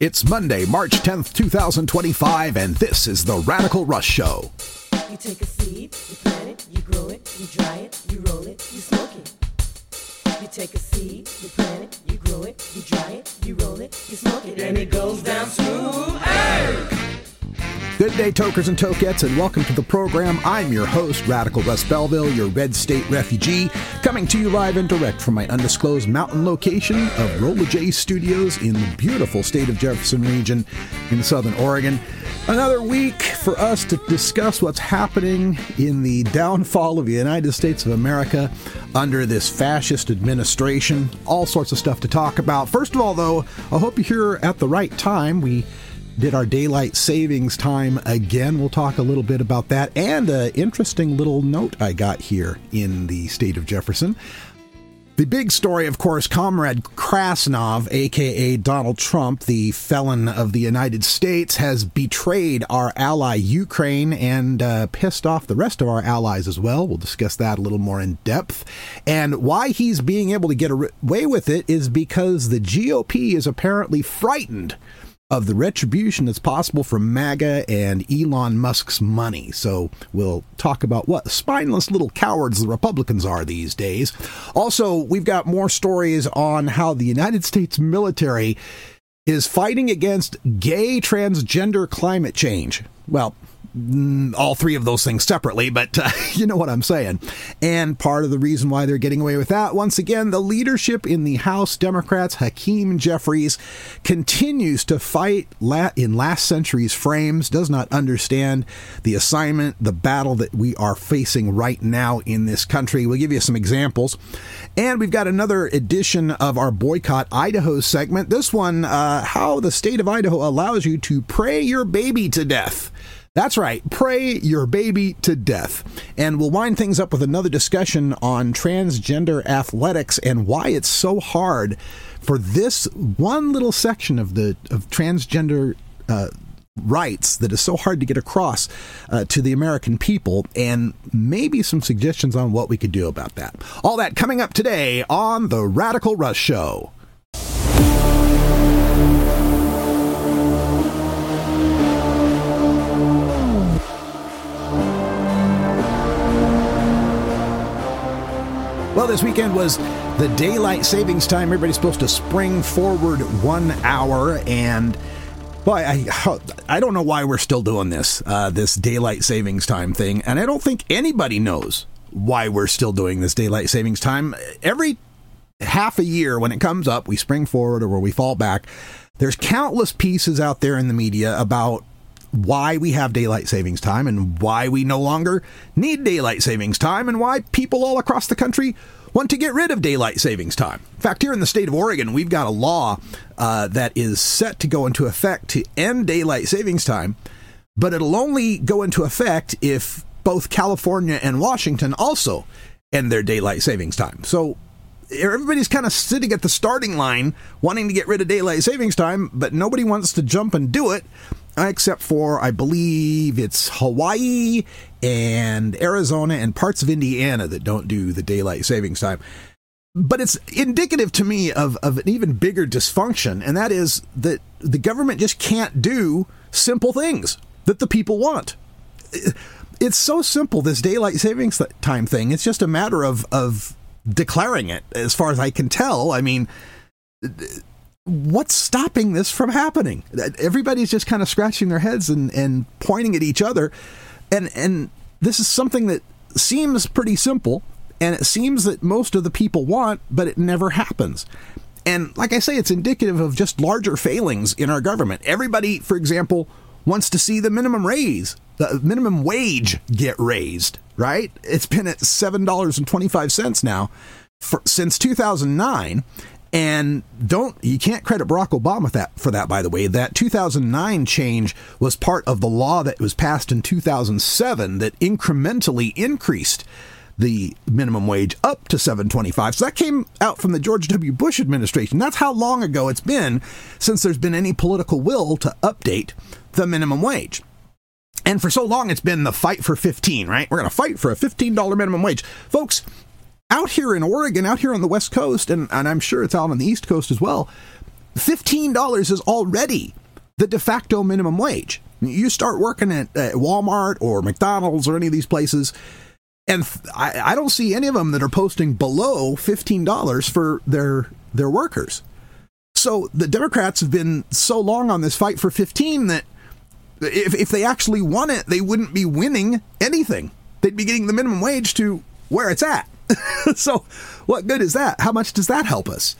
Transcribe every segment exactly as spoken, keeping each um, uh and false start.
It's Monday, March tenth, twenty twenty-five, and this is the Radical Rush Show. You take a seed, you plant it, you grow it, you dry it, you roll it, you smoke it. You take a seed, you plant it, you grow it, you dry it, you roll it, you smoke it, and it goes down smooth. Hey! Good day, tokers and tokettes, and welcome to the program. I'm your host, Radical Russ Belville, your Red State refugee, coming to you live and direct from my undisclosed mountain location of Rolla J Studios in the beautiful state of Jefferson region in southern Oregon. Another week for us to discuss what's happening in the downfall of the United States of America under this fascist administration. All sorts of stuff to talk about. First of all, though, I hope you're here at the right time. We did our daylight savings time again. We'll talk a little bit about that and an interesting little note I got here in the state of Jefferson. The big story, of course, Comrade Krasnov, a k a. Donald Trump, the felon of the United States, has betrayed our ally Ukraine and uh, pissed off the rest of our allies as well. We'll discuss that a little more in depth. And why he's being able to get away with it is because the G O P is apparently frightened of the retribution that's possible from MAGA and Elon Musk's money. So we'll talk about what spineless little cowards the Republicans are these days. Also, we've got more stories on how the United States military is fighting against gay transgender climate change. Well, all three of those things separately, but uh, you know what I'm saying. And part of the reason why they're getting away with that, once again, the leadership in the House Democrats, Hakeem Jeffries, continues to fight la- in last century's frames, does not understand the assignment, the battle that we are facing right now in this country. We'll give you some examples. And we've got another edition of our Boycott Idaho segment. This one, uh, how the state of Idaho allows you to pray your baby to death. That's right, pray your baby to death. And we'll wind things up with another discussion on transgender athletics and why it's so hard for this one little section of the of transgender uh, rights that is so hard to get across uh, to the American people, and maybe some suggestions on what we could do about that. All that coming up today on The Radical Rush Show. Well, this weekend was the daylight savings time. Everybody's supposed to spring forward one hour, and boy, I I don't know why we're still doing this, uh, this daylight savings time thing, and I don't think anybody knows why we're still doing this daylight savings time. Every half a year when it comes up, we spring forward or we fall back. There's countless pieces out there in the media about why we have daylight savings time and why we no longer need daylight savings time and why people all across the country want to get rid of daylight savings time. In fact, here in the state of Oregon, we've got a law uh, that is set to go into effect to end daylight savings time, but it'll only go into effect if both California and Washington also end their daylight savings time. So everybody's kind of sitting at the starting line wanting to get rid of daylight savings time, but nobody wants to jump and do it. Except for, I believe it's Hawaii and Arizona and parts of Indiana that don't do the daylight savings time. But it's indicative to me of, of an even bigger dysfunction, and that is that the government just can't do simple things that the people want. It's so simple, this daylight savings time thing. It's just a matter of, of declaring it, as far as I can tell. I mean, what's stopping this from happening? Everybody's just kind of scratching their heads and, and pointing at each other. And, and this is something that seems pretty simple, and it seems that most of the people want, but it never happens. And like I say, it's indicative of just larger failings in our government. Everybody, for example, wants to see the minimum raise, the minimum wage get raised, right? It's been at seven dollars and twenty-five cents now for, since two thousand nine. And don't, you can't credit Barack Obama that, for that, by the way. That two thousand nine change was part of the law that was passed in two thousand seven that incrementally increased the minimum wage up to seven twenty-five. So that came out from the George W. Bush administration. That's how long ago it's been since there's been any political will to update the minimum wage. And for so long, it's been the fight for fifteen, right? We're going to fight for a fifteen dollars minimum wage. Folks, out here in Oregon, out here on the West Coast, and, and I'm sure it's out on the East Coast as well, fifteen dollars is already the de facto minimum wage. You start working at, at Walmart or McDonald's or any of these places, and I, I don't see any of them that are posting below fifteen dollars for their their workers. So the Democrats have been so long on this fight for fifteen that if, if they actually won it, they wouldn't be winning anything. They'd be getting the minimum wage to where it's at. So what good is that? How much does that help us?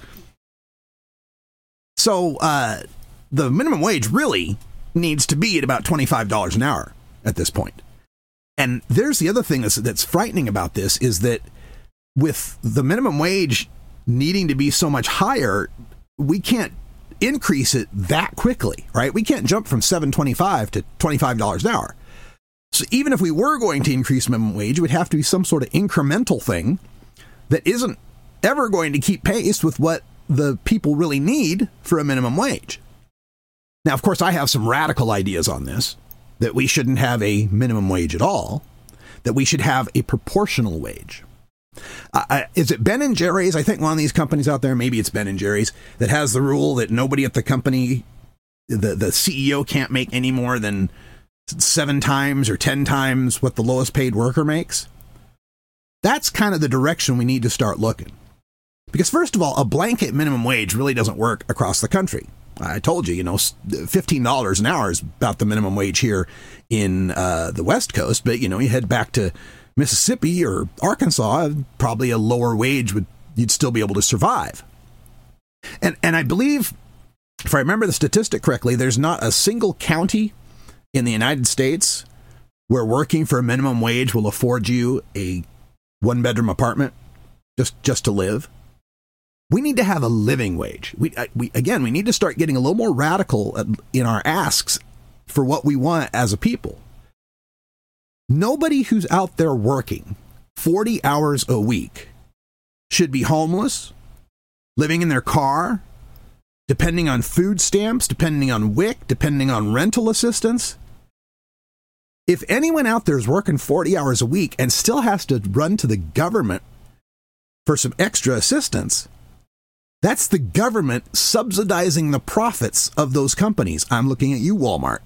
So uh, the minimum wage really needs to be at about twenty-five dollars an hour at this point. And there's the other thing that's, that's frightening about this is that with the minimum wage needing to be so much higher, we can't increase it that quickly, right? We can't jump from seven twenty-five to twenty-five dollars an hour. So even if we were going to increase minimum wage, it would have to be some sort of incremental thing that isn't ever going to keep pace with what the people really need for a minimum wage. Now, of course, I have some radical ideas on this, that we shouldn't have a minimum wage at all, that we should have a proportional wage. Uh, is it Ben and Jerry's? I think one of these companies out there, maybe it's Ben and Jerry's, that has the rule that nobody at the company, the, the C E O can't make any more than seven times or ten times what the lowest paid worker makes. That's kind of the direction we need to start looking. Because first of all, a blanket minimum wage really doesn't work across the country. I told you, you know, fifteen dollars an hour is about the minimum wage here in uh, the West Coast. But, you know, you head back to Mississippi or Arkansas, probably a lower wage would you'd still be able to survive. And and I believe, if I remember the statistic correctly, there's not a single county in the United States where working for a minimum wage will afford you a one-bedroom apartment just, just to live. We need to have a living wage. We, we again, we need to start getting a little more radical in our asks for what we want as a people. Nobody who's out there working forty hours a week should be homeless, living in their car, depending on food stamps, depending on W I C, depending on rental assistance. If anyone out there is working forty hours a week and still has to run to the government for some extra assistance, that's the government subsidizing the profits of those companies. I'm looking at you, Walmart.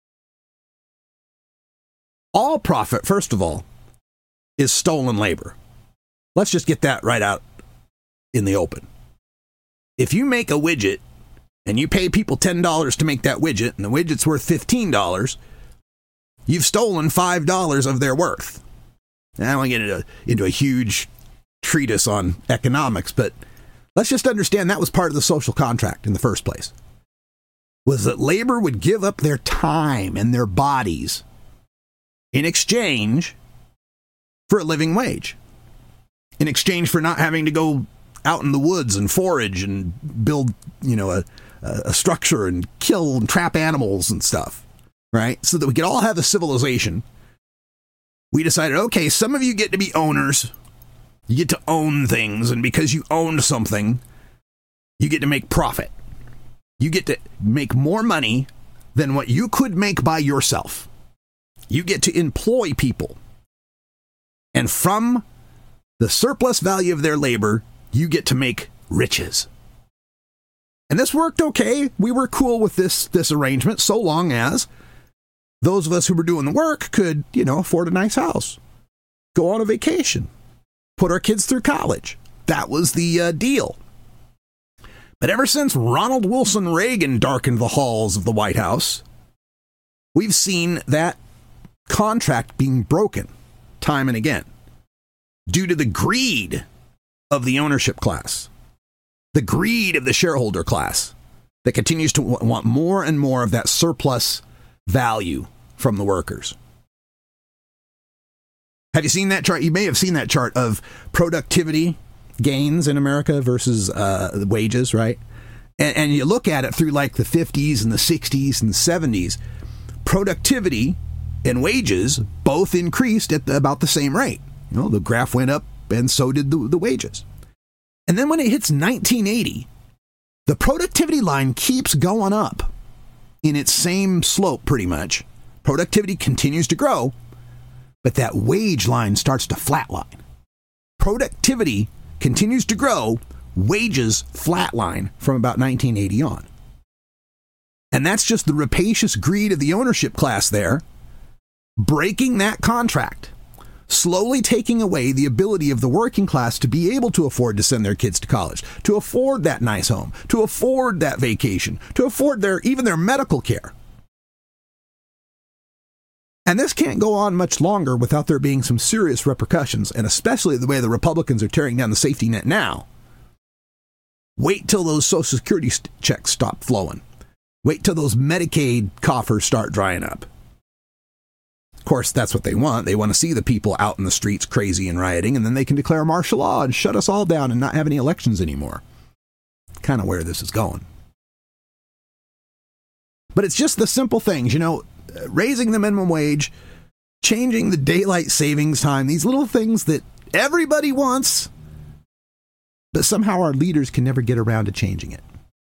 All profit, first of all, is stolen labor. Let's just get that right out in the open. If you make a widget and you pay people ten dollars to make that widget and the widget's worth fifteen dollars, you've stolen five dollars of their worth. Now, I don't want to get into, into a huge treatise on economics, but let's just understand that was part of the social contract in the first place, was that labor would give up their time and their bodies in exchange for a living wage, in exchange for not having to go out in the woods and forage and build, you know, a, a structure and kill and trap animals and stuff, right? So that we could all have a civilization. We decided, okay, some of you get to be owners. You get to own things, and because you owned something, you get to make profit. You get to make more money than what you could make by yourself. You get to employ people. And from the surplus value of their labor, you get to make riches. And this worked okay. We were cool with this, this arrangement, so long as those of us who were doing the work could, you know, afford a nice house, go on a vacation, put our kids through college. That was the uh, deal. But ever since Ronald Wilson Reagan darkened the halls of the White House, we've seen that contract being broken time and again due to the greed of the ownership class, the greed of the shareholder class that continues to w- want more and more of that surplus value from the workers. Have you seen that chart? You may have seen that chart of productivity gains in America versus uh, wages, right? And, and you look at it through like the fifties and the sixties and the seventies. Productivity and wages both increased at the, about the same rate. You know, the graph went up and so did the, the wages. And then when it hits nineteen eighty, the productivity line keeps going up in its same slope pretty much. Productivity continues to grow, but that wage line starts to flatline. Productivity continues to grow, wages flatline from about nineteen eighty on. And that's just the rapacious greed of the ownership class there, breaking that contract, slowly taking away the ability of the working class to be able to afford to send their kids to college, to afford that nice home, to afford that vacation, to afford their even their medical care. And this can't go on much longer without there being some serious repercussions, and especially the way the Republicans are tearing down the safety net now. Wait till those Social Security st- checks stop flowing. Wait till those Medicaid coffers start drying up. Of course, that's what they want. They want to see the people out in the streets crazy and rioting, and then they can declare martial law and shut us all down and not have any elections anymore. Kind of where this is going. But it's just the simple things, you know, raising the minimum wage, changing the daylight savings time, these little things that everybody wants, but somehow our leaders can never get around to changing it.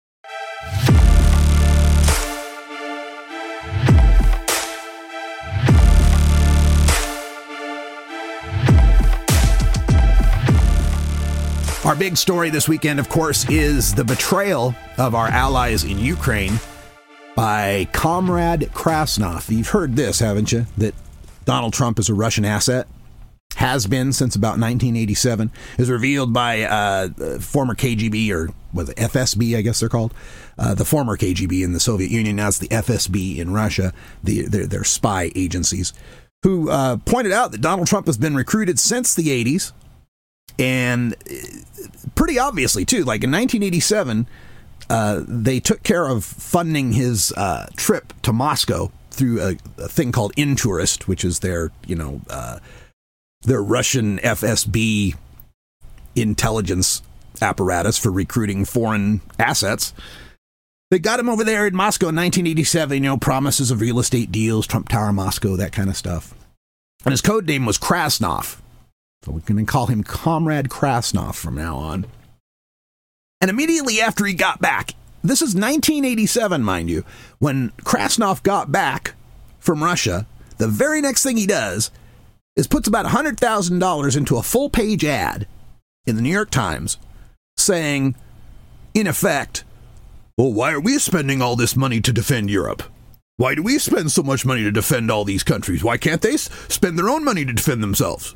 Our big story this weekend, of course, is the betrayal of our allies in Ukraine by Comrade Krasnov. You've heard this, haven't you? That Donald Trump is a Russian asset. Has been since about nineteen eighty-seven. Is revealed by uh, former K G B, or was it F S B, I guess they're called. Uh, the former K G B in the Soviet Union. Now it's the F S B in Russia. The, they're, they're spy agencies. Who uh, pointed out that Donald Trump has been recruited since the eighties. And pretty obviously, too, like in nineteen eighty-seven, uh, they took care of funding his uh, trip to Moscow through a, a thing called Intourist, which is their, you know, uh, their Russian F S B intelligence apparatus for recruiting foreign assets. They got him over there in Moscow in nineteen eighty-seven, you know, promises of real estate deals, Trump Tower Moscow, that kind of stuff. And his code name was Krasnov. So we're going to call him Comrade Krasnov from now on. And immediately after he got back, this is nineteen eighty-seven, mind you, when Krasnov got back from Russia, the very next thing he does is puts about one hundred thousand dollars into a full-page ad in the New York Times saying, in effect, well, why are we spending all this money to defend Europe? Why do we spend so much money to defend all these countries? Why can't they spend their own money to defend themselves?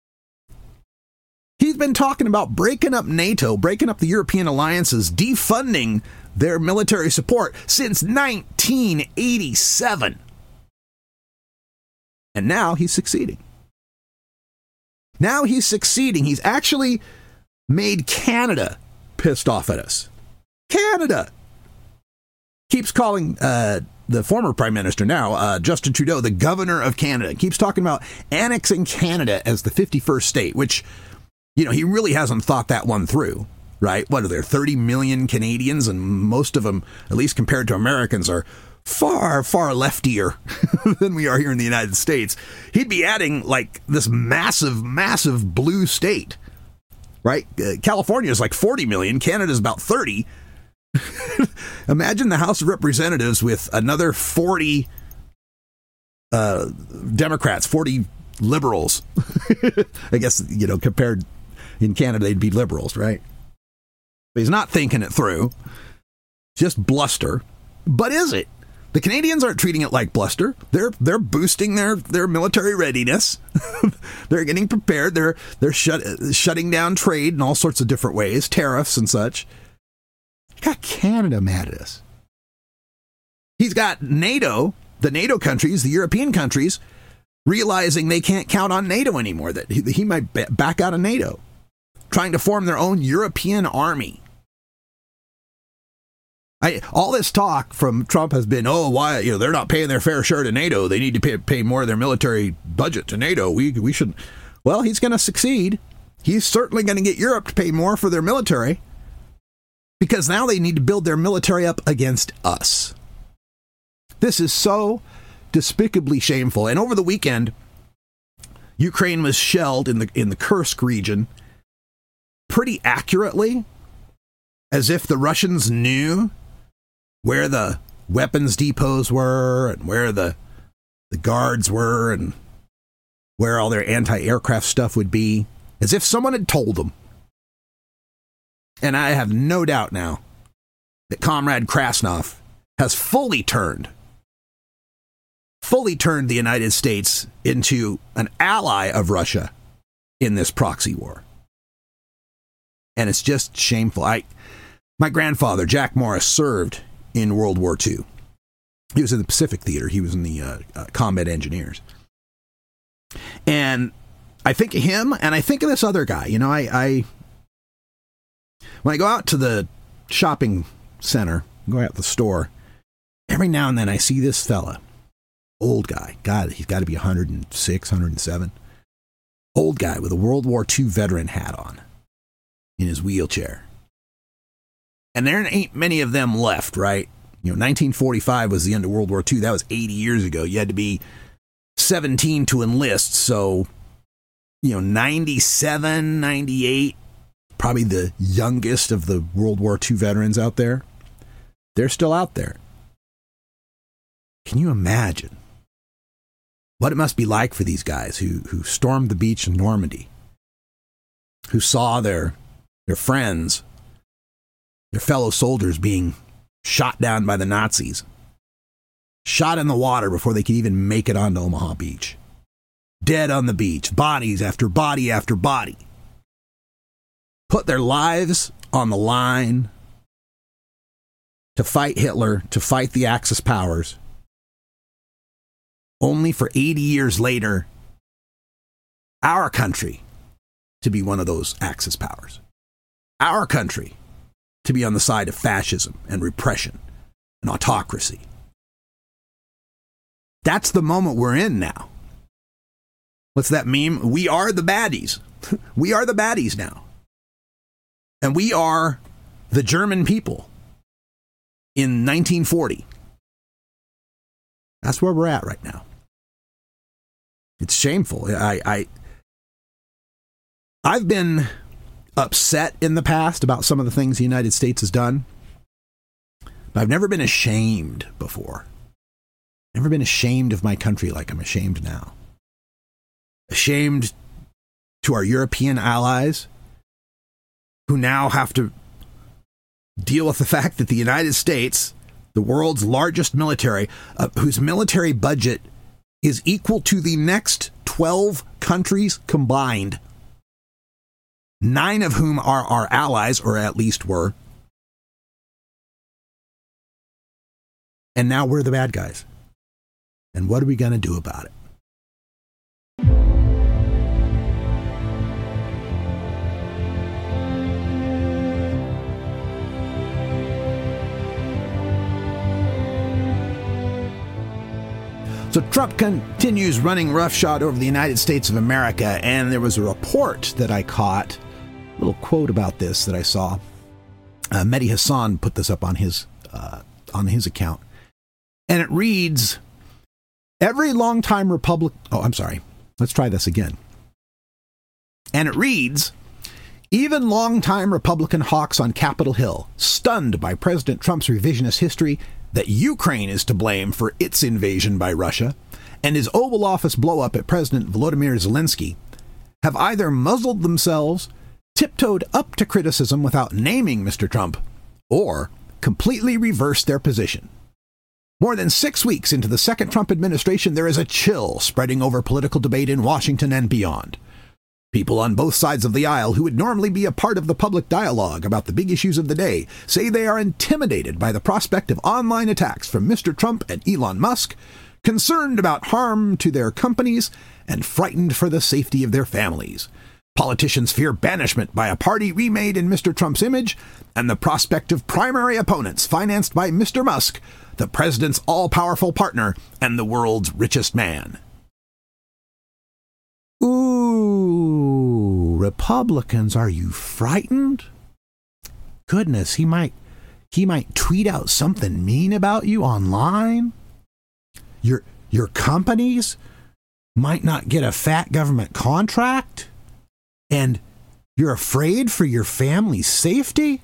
He's been talking about breaking up NATO, breaking up the European alliances, defunding their military support since nineteen eighty-seven. And now he's succeeding. Now he's succeeding. He's actually made Canada pissed off at us. Canada keeps calling uh, the former prime minister now, uh, Justin Trudeau, the governor of Canada. Keeps talking about annexing Canada as the fifty-first state, which, you know, he really hasn't thought that one through, right? What are there, thirty million Canadians? And most of them, at least compared to Americans, are far, far leftier than we are here in the United States. He'd be adding, like, this massive, massive blue state, right? Uh, California is like forty million. Canada's about thirty. Imagine the House of Representatives with another forty uh, Democrats, forty liberals. I guess, you know, compared in Canada, they'd be liberals, right? But he's not thinking it through. Just bluster. But is it? The Canadians aren't treating it like bluster. They're they're boosting their, their military readiness. They're getting prepared. They're they're shut, shutting down trade in all sorts of different ways, tariffs and such. He got Canada mad at us. He's got NATO, the NATO countries, the European countries, realizing they can't count on NATO anymore, that he, he might back out of NATO, trying to form their own European army. I, all this talk from Trump has been, oh, why, you know, they're not paying their fair share to NATO. They need to pay, pay more of their military budget to NATO. We we should. Well, he's going to succeed. He's certainly going to get Europe to pay more for their military, because now they need to build their military up against us. This is so despicably shameful. And over the weekend, Ukraine was shelled in the in the Kursk region pretty accurately, as if the Russians knew where the weapons depots were and where the the guards were and where all their anti-aircraft stuff would be, as if someone had told them. And I have no doubt now that Comrade Krasnov has fully turned, fully turned the United States into an ally of Russia in this proxy war. And it's just shameful. I, my grandfather, Jack Morris, served in World War Two. He was in the Pacific Theater. He was in the uh, uh, combat engineers. And I think of him, and I think of this other guy. You know, I, I when I go out to the shopping center, go out to the store, every now and then I see this fella, old guy. God, he's got to be one hundred six, one hundred seven. Old guy with a World War Two veteran hat on in his wheelchair. And there ain't many of them left, right? You know, nineteen forty-five was the end of World War Two. That was eighty years ago. You had to be seventeen to enlist. So, you know, ninety-seven, ninety-eight, probably the youngest of the World War Two veterans out there. They're still out there. Can you imagine what it must be like for these guys who, who stormed the beach in Normandy, who saw their, their friends, their fellow soldiers being shot down by the Nazis, shot in the water before they could even make it onto Omaha Beach, dead on the beach, bodies after body after body, put their lives on the line to fight Hitler, to fight the Axis powers, only for eighty years later, our country to be one of those Axis powers. Our country to be on the side of fascism and repression and autocracy. That's the moment we're in now. What's that meme? We are the baddies. We are the baddies now. And we are the German people in nineteen forty. That's where we're at right now. It's shameful. I, I, I've been upset in the past about some of the things the United States has done, but I've never been ashamed before. Never been ashamed of my country like I'm ashamed now. Ashamed to our European allies who now have to deal with the fact that the United States, the world's largest military, uh, whose military budget is equal to the next twelve countries combined, nine of whom are our allies, or at least were. And now we're the bad guys. And what are we going to do about it? So Trump continues running roughshod over the United States of America, and there was a report that I caught, a little quote about this that I saw. Uh, Mehdi Hassan put this up on his uh, on his account, and it reads, every longtime Republican... Oh, I'm sorry. Let's try this again. And it reads, even longtime Republican hawks on Capitol Hill, stunned by President Trump's revisionist history that Ukraine is to blame for its invasion by Russia, and his Oval Office blow-up at President Volodymyr Zelensky, have either muzzled themselves, tiptoed up to criticism without naming Mister Trump, or completely reversed their position. More than six weeks into the second Trump administration, there is a chill spreading over political debate in Washington and beyond. People on both sides of the aisle who would normally be a part of the public dialogue about the big issues of the day say they are intimidated by the prospect of online attacks from Mister Trump and Elon Musk, concerned about harm to their companies, and frightened for the safety of their families. Politicians fear banishment by a party remade in Mister Trump's image, and the prospect of primary opponents financed by Mister Musk, the president's all-powerful partner and the world's richest man. Ooh, Republicans, are you frightened? Goodness, he might he might tweet out something mean about you online. Your your companies might not get a fat government contract, and you're afraid for your family's safety?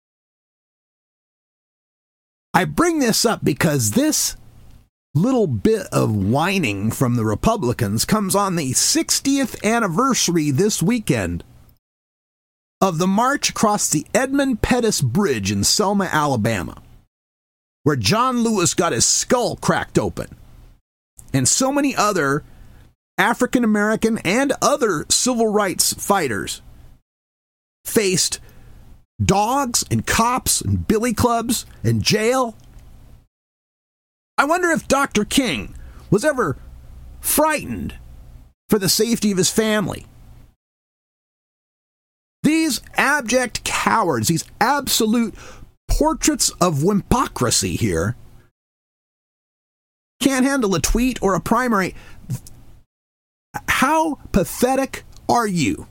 I bring this up because this little bit of whining from the Republicans comes on the sixtieth anniversary this weekend of the march across the Edmund Pettus Bridge in Selma, Alabama, where John Lewis got his skull cracked open, and so many other African American and other civil rights fighters faced dogs and cops and billy clubs and jail. I wonder if Doctor King was ever frightened for the safety of his family. These abject cowards, these absolute portraits of wimpocracy here, can't handle a tweet or a primary. How pathetic are you?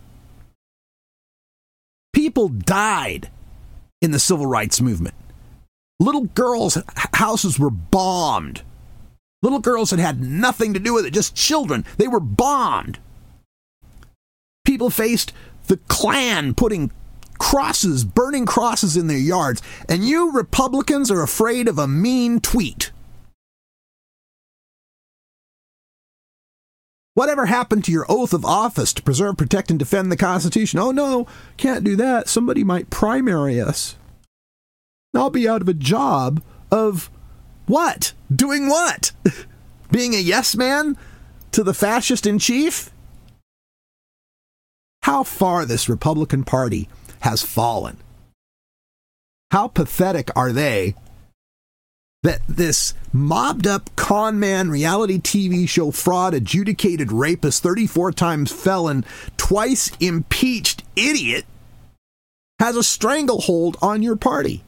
People died in the civil rights movement. Little girls' houses were bombed. Little girls had had nothing to do with it, just children. They were bombed. People faced the Klan putting crosses, burning crosses in their yards, and you Republicans are afraid of a mean tweet. Whatever happened to your oath of office to preserve, protect, and defend the Constitution? Oh no, can't do that. Somebody might primary us. I'll be out of a job of what? Doing what? Being a yes man to the fascist in chief? How far this Republican Party has fallen. How pathetic are they that this mobbed up con man reality T V show fraud, adjudicated rapist, thirty-four times felon, twice impeached idiot has a stranglehold on your party?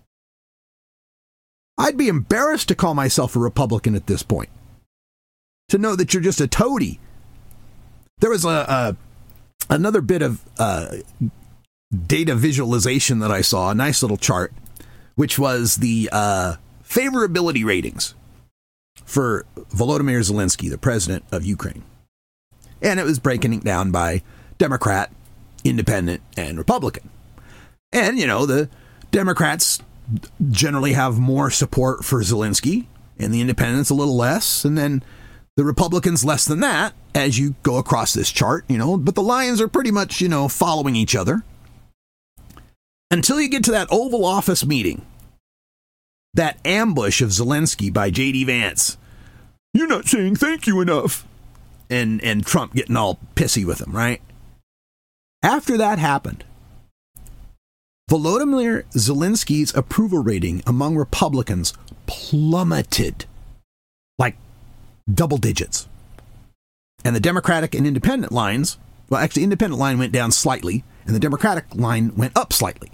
I'd be embarrassed to call myself a Republican at this point. To know that you're just a toady. There was a, a another bit of uh, data visualization that I saw, a nice little chart, which was the uh, favorability ratings for Volodymyr Zelensky, the president of Ukraine. And it was breaking it down by Democrat, Independent, and Republican. And, you know, the Democrats generally have more support for Zelensky, and the Independents a little less, and then the Republicans less than that as you go across this chart, you know, but the lines are pretty much, you know, following each other. Until you get to that Oval Office meeting, that ambush of Zelensky by J D Vance. You're not saying thank you enough. And, and Trump getting all pissy with him, right? After that happened, Volodymyr Zelensky's approval rating among Republicans plummeted like double digits. And the Democratic and Independent lines, well, actually, Independent line went down slightly, and the Democratic line went up slightly.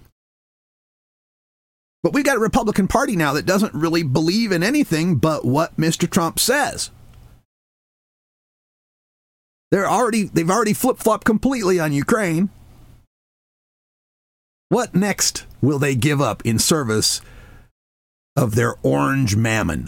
But we've got a Republican Party now that doesn't really believe in anything but what Mister Trump says. They're already, they've already flip-flopped completely on Ukraine. What next will they give up in service of their orange mammon?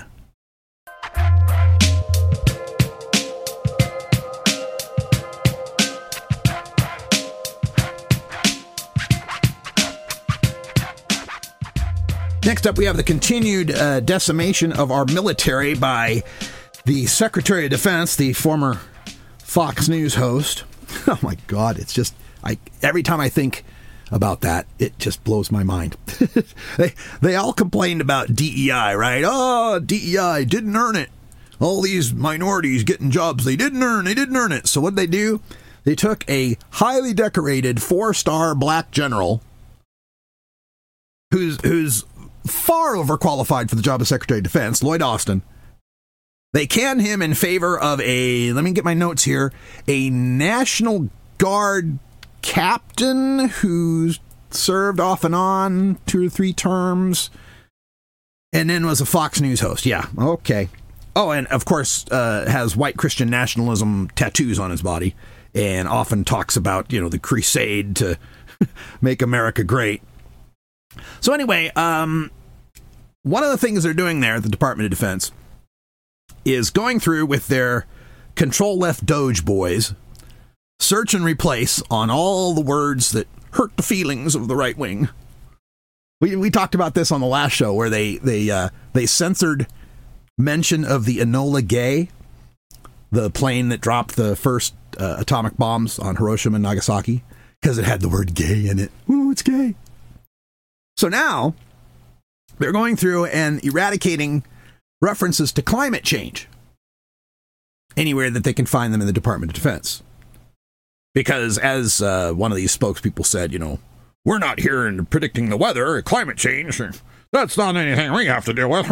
Next up, we have the continued uh, decimation of our military by the Secretary of Defense, the former Fox News host. Oh my God, it's just, I every time I think about that, it just blows my mind. they they all complained about D E I, right? Oh, D E I didn't earn it. All these minorities getting jobs they didn't earn, they didn't earn it. So what did they do? They took a highly decorated four-star black general who's who's far overqualified for the job of Secretary of Defense, Lloyd Austin. They canned him in favor of a, let me get my notes here, a National Guard captain who served off and on two or three terms and then was a Fox News host. Yeah, okay. Oh, and of course uh, has white Christian nationalism tattoos on his body and often talks about, you know, the crusade to make America great. So anyway, um, one of the things they're doing there at the Department of Defense is going through with their Control-Left Doge boys, search and replace on all the words that hurt the feelings of the right wing. We we talked about this on the last show where they they uh, they censored mention of the Enola Gay, the plane that dropped the first uh, atomic bombs on Hiroshima and Nagasaki. because it had the word gay in it. Ooh, it's gay. So now they're going through and eradicating references to climate change anywhere that they can find them in the Department of Defense. Because as uh, one of these spokespeople said, you know, we're not here in predicting the weather or climate change. That's not anything we have to deal with.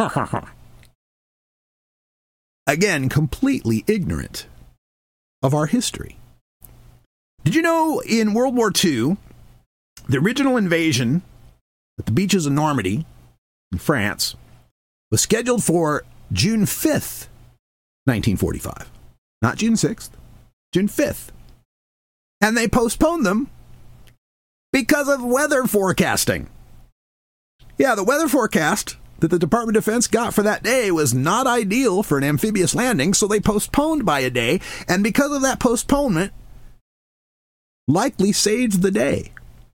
Again, completely ignorant of our history. Did you know in World War Two, the original invasion at the beaches of Normandy in France was scheduled for June fifth, nineteen forty-five. Not June sixth, June fifth. And they postponed them because of weather forecasting. Yeah, the weather forecast that the Department of Defense got for that day was not ideal for an amphibious landing, so they postponed by a day, and because of that postponement, likely saved the day.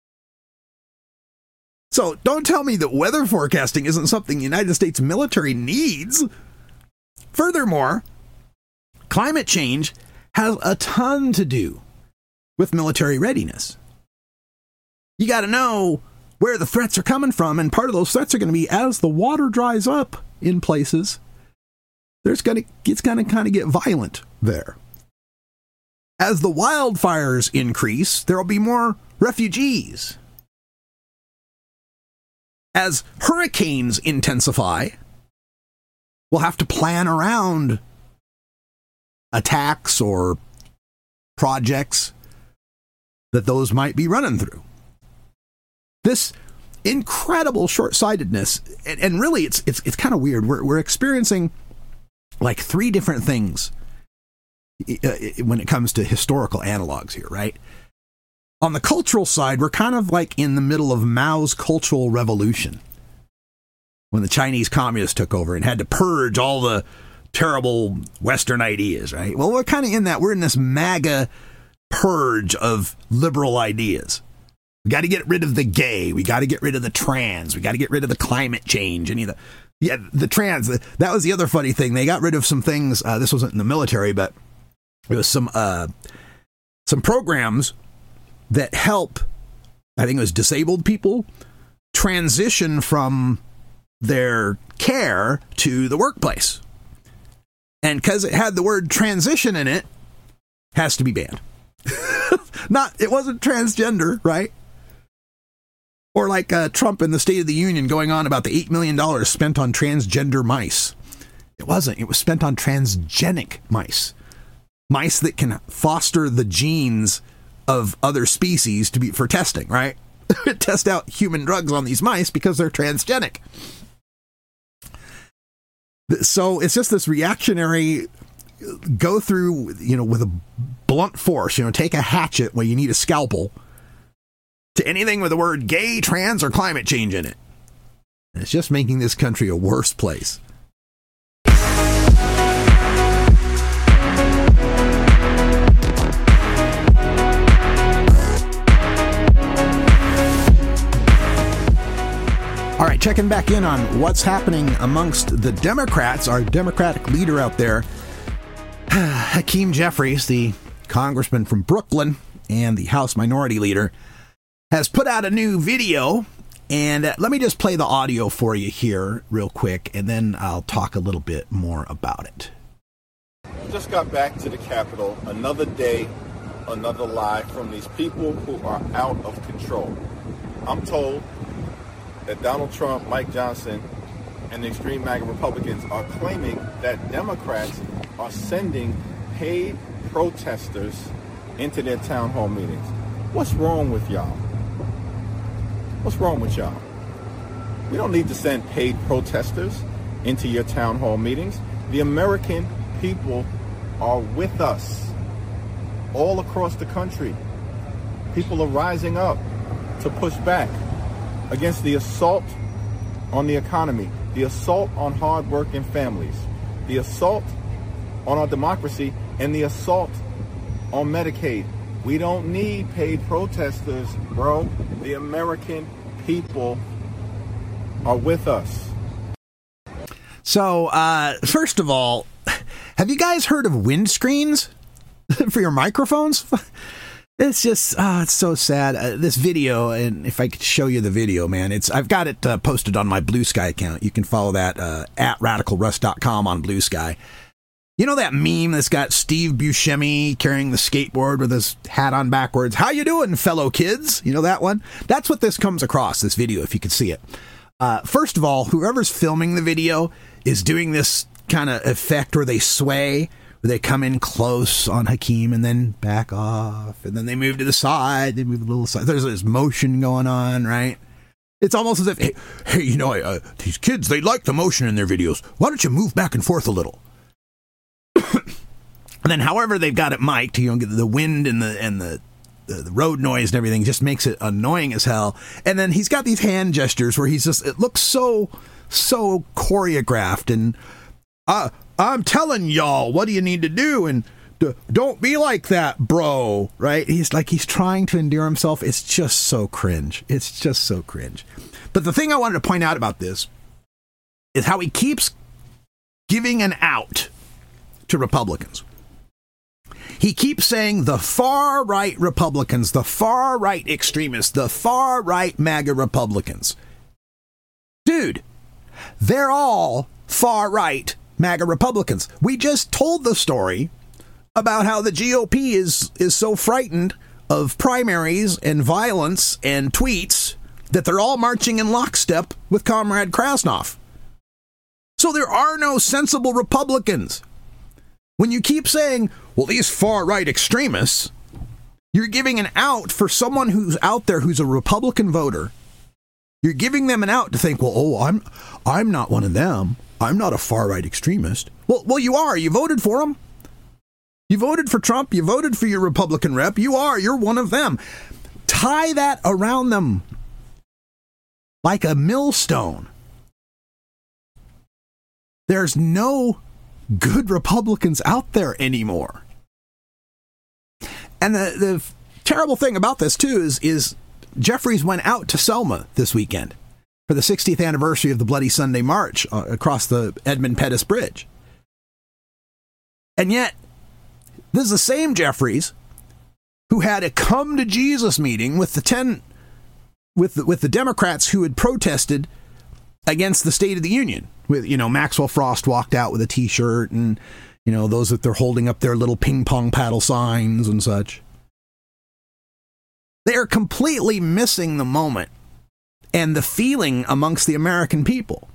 So don't tell me that weather forecasting isn't something the United States military needs. Furthermore, climate change has a ton to do with military readiness. You got to know where the threats are coming from, and part of those threats are going to be as the water dries up in places, there's going to it's going to kind of get violent there. As the wildfires increase, there will be more refugees. As hurricanes intensify, we'll have to plan around attacks or projects that those might be running through. This incredible short-sightedness, and, and really it's it's it's kind of weird. We're we're experiencing like three different things uh, when it comes to historical analogs here, right? On the cultural side, we're kind of like in the middle of Mao's Cultural Revolution, when the Chinese communists took over and had to purge all the terrible Western ideas, right? Well, we're kind of in that. We're in this MAGA purge of liberal ideas. We got to get rid of the gay. We got to get rid of the trans. We got to get rid of the climate change. Any of the, yeah, the trans. The, that was the other funny thing. They got rid of some things. Uh, this wasn't in the military, but it was some uh, some programs that help, I think it was disabled people, transition from their care to the workplace. And because it had the word transition in it, has to be banned. Not, it wasn't transgender, right? Or like uh, Trump in the State of the Union going on about the eight million dollars spent on transgender mice. It wasn't. It was spent on transgenic mice. Mice that can foster the genes of other species to be for testing, right? Test out human drugs on these mice because they're transgenic. So it's just this reactionary go through, you know, with a blunt force, you know, take a hatchet where you need a scalpel to anything with the word gay, trans, or climate change in it. And it's just making this country a worse place. All right, checking back in on what's happening amongst the Democrats, our Democratic leader out there, Hakeem Jeffries, the congressman from Brooklyn and the House Minority Leader, has put out a new video. And uh, let me just play the audio for you here real quick, and then I'll talk a little bit more about it. Just got back to the Capitol. Another day, another lie from these people who are out of control. I'm told that Donald Trump, Mike Johnson, and the extreme MAGA Republicans are claiming that Democrats are sending paid protesters into their town hall meetings. What's wrong with y'all? What's wrong with y'all? We don't need to send paid protesters into your town hall meetings. The American people are with us all across the country. People are rising up to push back against the assault on the economy, the assault on hardworking families, the assault on our democracy, and the assault on Medicaid. We don't need paid protesters, bro. The American people are with us. So, uh, first of all, have you guys heard of windscreens for your microphones? It's just, oh, it's so sad. Uh, this video, and if I could show you the video, man, it's I've got it uh, posted on my Blue Sky account. You can follow that uh, at radical russ dot com on Blue Sky. You know that meme that's got Steve Buscemi carrying the skateboard with his hat on backwards? How you doing, fellow kids? You know that one? That's what this comes across, this video, if you could see it. Uh, first of all, whoever's filming the video is doing this kind of effect where they sway, where they come in close on Hakeem and then back off, and then they move to the side, they move a little side. There's this motion going on, right? It's almost as if, hey, hey you know, uh, these kids, they like the motion in their videos. Why don't you move back and forth a little? And then however they've got it mic'd, you know, get the wind and the and the, the the road noise and everything just makes it annoying as hell. And then he's got these hand gestures where he's just, it looks so, so choreographed. And uh, I'm telling y'all, what do you need to do? And d- don't be like that, bro. Right? He's like, he's trying to endear himself. It's just so cringe. It's just so cringe. But the thing I wanted to point out about this is how he keeps giving an out to Republicans. He keeps saying the far-right Republicans, the far-right extremists, the far-right MAGA Republicans. Dude, they're all far-right MAGA Republicans. We just told the story about how the G O P is, is so frightened of primaries and violence and tweets that they're all marching in lockstep with Comrade Krasnov. So there are no sensible Republicans. When you keep saying, well, these far-right extremists, you're giving an out for someone who's out there who's a Republican voter. You're giving them an out to think, well, oh, I'm I'm not one of them. I'm not a far-right extremist. Well, well, you are. You voted for him. You voted for Trump. You voted for your Republican rep. You are. You're one of them. Tie that around them like a millstone. There's no good Republicans out there anymore. And the, the terrible thing about this, too, is, is Jeffries went out to Selma this weekend for the sixtieth anniversary of the Bloody Sunday March uh, across the Edmund Pettus Bridge. And yet, this is the same Jeffries who had a come-to-Jesus meeting with the ten with the, with the Democrats who had protested against the State of the Union. With, you know, Maxwell Frost walked out with a T-shirt, and, you know, those that they're holding up their little ping pong paddle signs and such. They are completely missing the moment and the feeling amongst the American people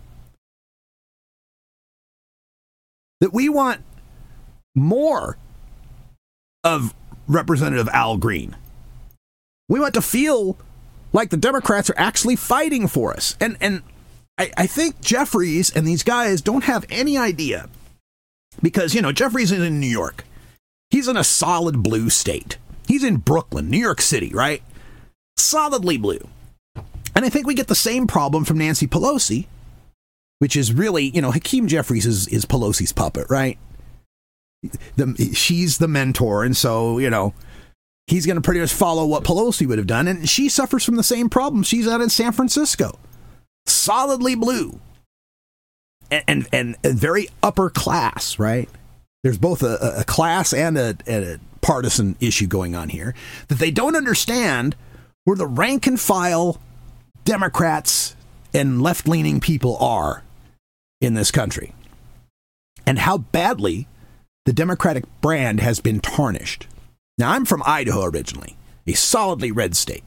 that we want more of Representative Al Green. We want to feel like the Democrats are actually fighting for us. And, and, I, I think Jeffries and these guys don't have any idea because, you know, Jeffries is in New York. He's in a solid blue state. He's in Brooklyn, New York City, right? Solidly blue. And I think we get the same problem from Nancy Pelosi, which is really, you know, Hakeem Jeffries is, is Pelosi's puppet, right? The, she's the mentor. And so, you know, he's going to pretty much follow what Pelosi would have done. And she suffers from the same problem. She's out in San Francisco. Solidly blue and, and and very upper class, right? There's both a, a class and a, a partisan issue going on here that they don't understand where the rank and file Democrats and left-leaning people are in this country and how badly the Democratic brand has been tarnished. Now, I'm from Idaho originally, a solidly red state,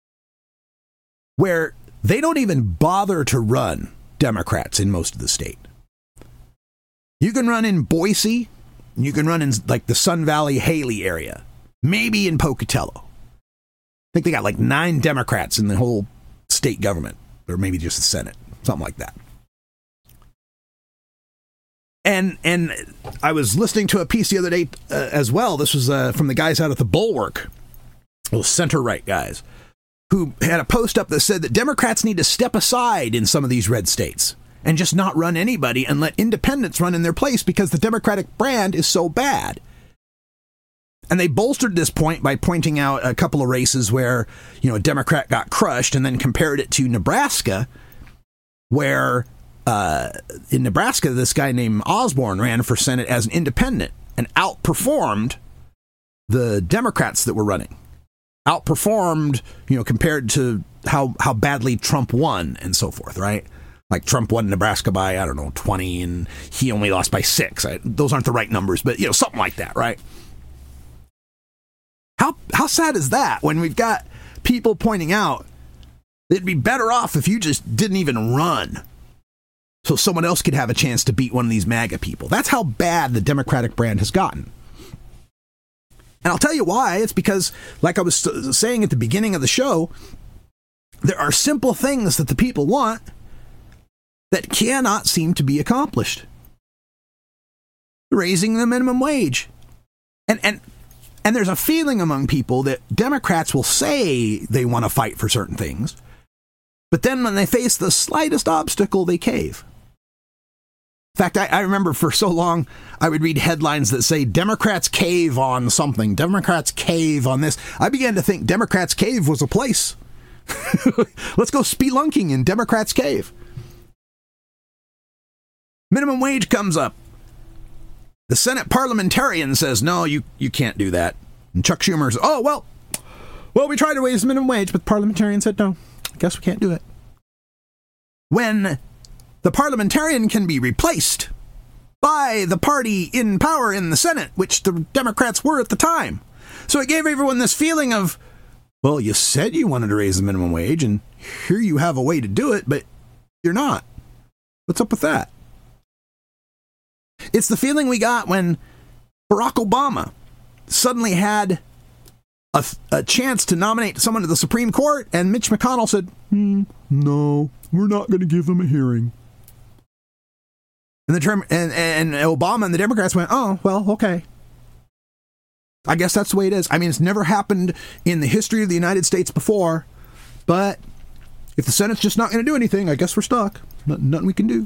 where they don't even bother to run Democrats in most of the state. You can run in Boise, and you can run in like the Sun Valley, Haley area, maybe in Pocatello. I think they got like nine Democrats in the whole state government, or maybe just the Senate, something like that. And and I was listening to a piece the other day uh, as well. This was uh, from the guys out at the Bulwark, those center-right guys, who had a post up that said that Democrats need to step aside in some of these red states and just not run anybody and let independents run in their place because the Democratic brand is so bad. And they bolstered this point by pointing out a couple of races where, you know, a Democrat got crushed and then compared it to Nebraska, where uh, in Nebraska, this guy named Osborne ran for Senate as an independent and outperformed the Democrats that were running. outperformed, you know, compared to how, how badly Trump won and so forth, right? Like Trump won Nebraska by, I don't know, twenty, and he only lost by six. I, those aren't the right numbers, but, you know, something like that, right? How how sad is that when we've got people pointing out it'd be better off if you just didn't even run so someone else could have a chance to beat one of these MAGA people? That's how bad the Democratic brand has gotten. And I'll tell you why. It's because, like I was saying at the beginning of the show, there are simple things that the people want that cannot seem to be accomplished. Raising the minimum wage. And and and there's a feeling among people that Democrats will say they want to fight for certain things, but then when they face the slightest obstacle, they cave. In fact, I, I remember for so long, I would read headlines that say, Democrats cave on something. Democrats cave on this. I began to think Democrats Cave was a place. Let's go spelunking in Democrats Cave. Minimum wage comes up. The Senate parliamentarian says, no, you, you can't do that. And Chuck Schumer says, oh, well, well, we tried to raise the minimum wage, but the parliamentarian said, no, I guess we can't do it. When the parliamentarian can be replaced by the party in power in the Senate, which the Democrats were at the time. So it gave everyone this feeling of, well, you said you wanted to raise the minimum wage, and here you have a way to do it, but you're not. What's up with that? It's the feeling we got when Barack Obama suddenly had a, a chance to nominate someone to the Supreme Court, and Mitch McConnell said, hmm, no, we're not going to give them a hearing. And the term and, and Obama and the Democrats went, oh, well, okay. I guess that's the way it is. I mean, it's never happened in the history of the United States before, but if the Senate's just not going to do anything, I guess we're stuck. Nothing we can do.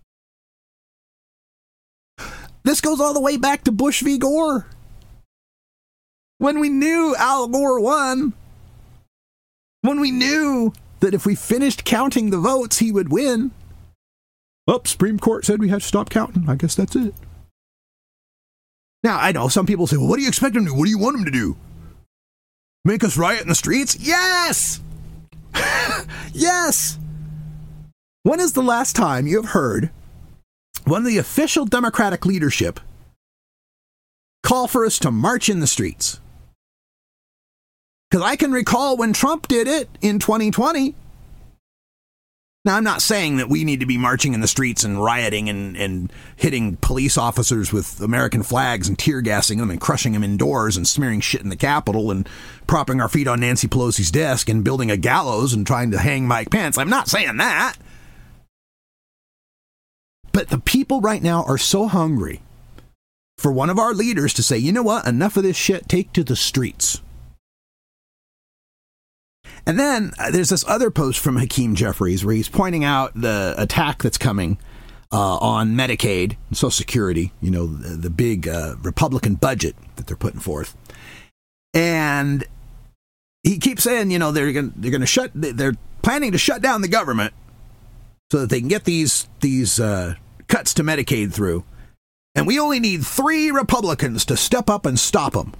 This goes all the way back to Bush v. Gore. When we knew Al Gore won, when we knew that if we finished counting the votes, he would win. Oh, Supreme Court said we have to stop counting. I guess that's it. Now, I know some people say, well, what do you expect him to do? What do you want him to do? Make us riot in the streets? Yes! Yes! When is the last time you have heard one of the official Democratic leadership call for us to march in the streets? Because I can recall when Trump did it in twenty twenty. Now, I'm not saying that we need to be marching in the streets and rioting and, and hitting police officers with American flags and tear gassing them and crushing them indoors and smearing shit in the Capitol and propping our feet on Nancy Pelosi's desk and building a gallows and trying to hang Mike Pence. I'm not saying that. But the people right now are so hungry for one of our leaders to say, you know what, enough of this shit, take to the streets. And then uh, there's this other post from Hakeem Jeffries where he's pointing out the attack that's coming uh, on Medicaid and Social Security, you know, the, the big uh, Republican budget that they're putting forth. And he keeps saying, you know, they're going they're going to shut they're planning to shut down the government so that they can get these these uh, cuts to Medicaid through. And we only need three Republicans to step up and stop them.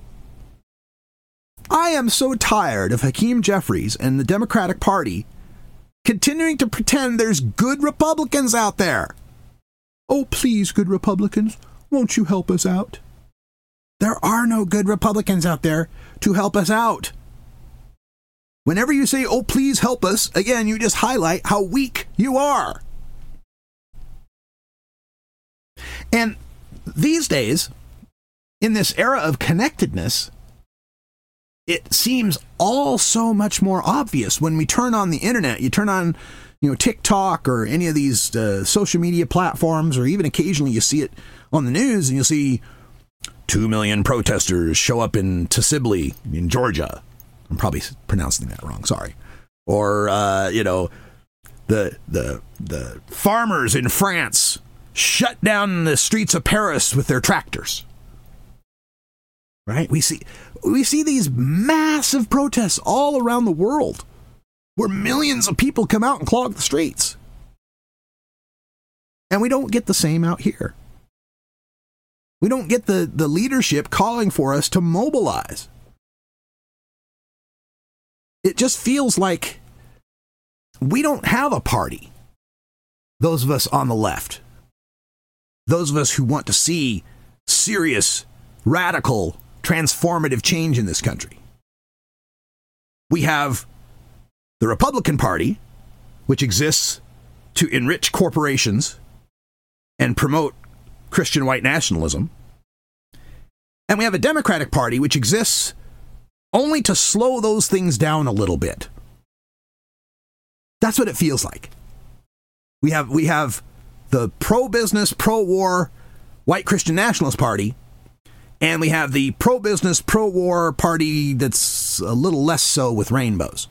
I am so tired of Hakeem Jeffries and the Democratic Party continuing to pretend there's good Republicans out there. Oh, please, good Republicans, won't you help us out? There are no good Republicans out there to help us out. Whenever you say, oh, please help us, again, you just highlight how weak you are. And these days, in this era of connectedness, it seems all so much more obvious when we turn on the internet. You turn on, you know, TikTok or any of these uh, social media platforms, or even occasionally you see it on the news and you'll see two million protesters show up in Sibley in Georgia. I'm probably pronouncing that wrong. Sorry. Or, uh, you know, the, the, the farmers in France shut down the streets of Paris with their tractors. Right? We see we see these massive protests all around the world where millions of people come out and clog the streets. And we don't get the same out here. We don't get the, the leadership calling for us to mobilize. it just feels like we don't have a party. Those of us on the left, those of us who want to see serious, radical, transformative change in this country. We have the Republican Party, which exists to enrich corporations and promote Christian white nationalism. And we have a Democratic Party, which exists only to slow those things down a little bit. That's what it feels like. We have we have the pro-business, pro-war white Christian nationalist party, and we have the pro-business, pro-war party that's a little less so with rainbows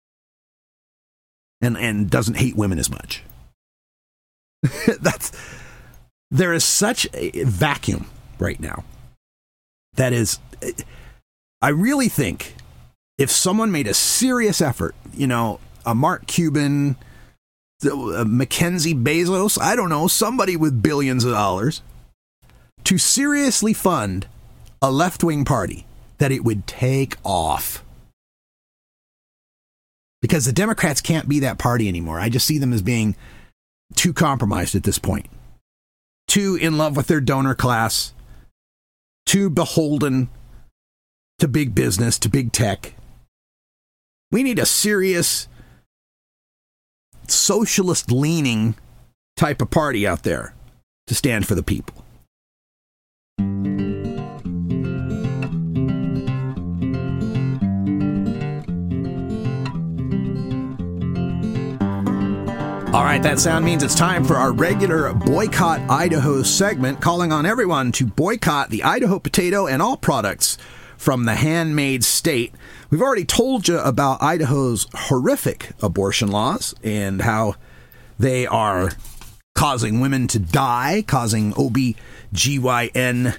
and and doesn't hate women as much. That's there is such a vacuum right now. That is, I really think if someone made a serious effort, you know, a Mark Cuban, a Mackenzie Bezos, I don't know, somebody with billions of dollars, to seriously fund a left-wing party, that it would take off. Because the Democrats can't be that party anymore. I just see them as being too compromised at this point. Too in love with their donor class. Too beholden to big business, to big tech. We need a serious socialist-leaning type of party out there to stand for the people. All right, that sound means it's time for our regular Boycott Idaho segment, calling on everyone to boycott the Idaho potato and all products from the handmade state. We've already told you about Idaho's horrific abortion laws and how they are causing women to die, causing O B G Y N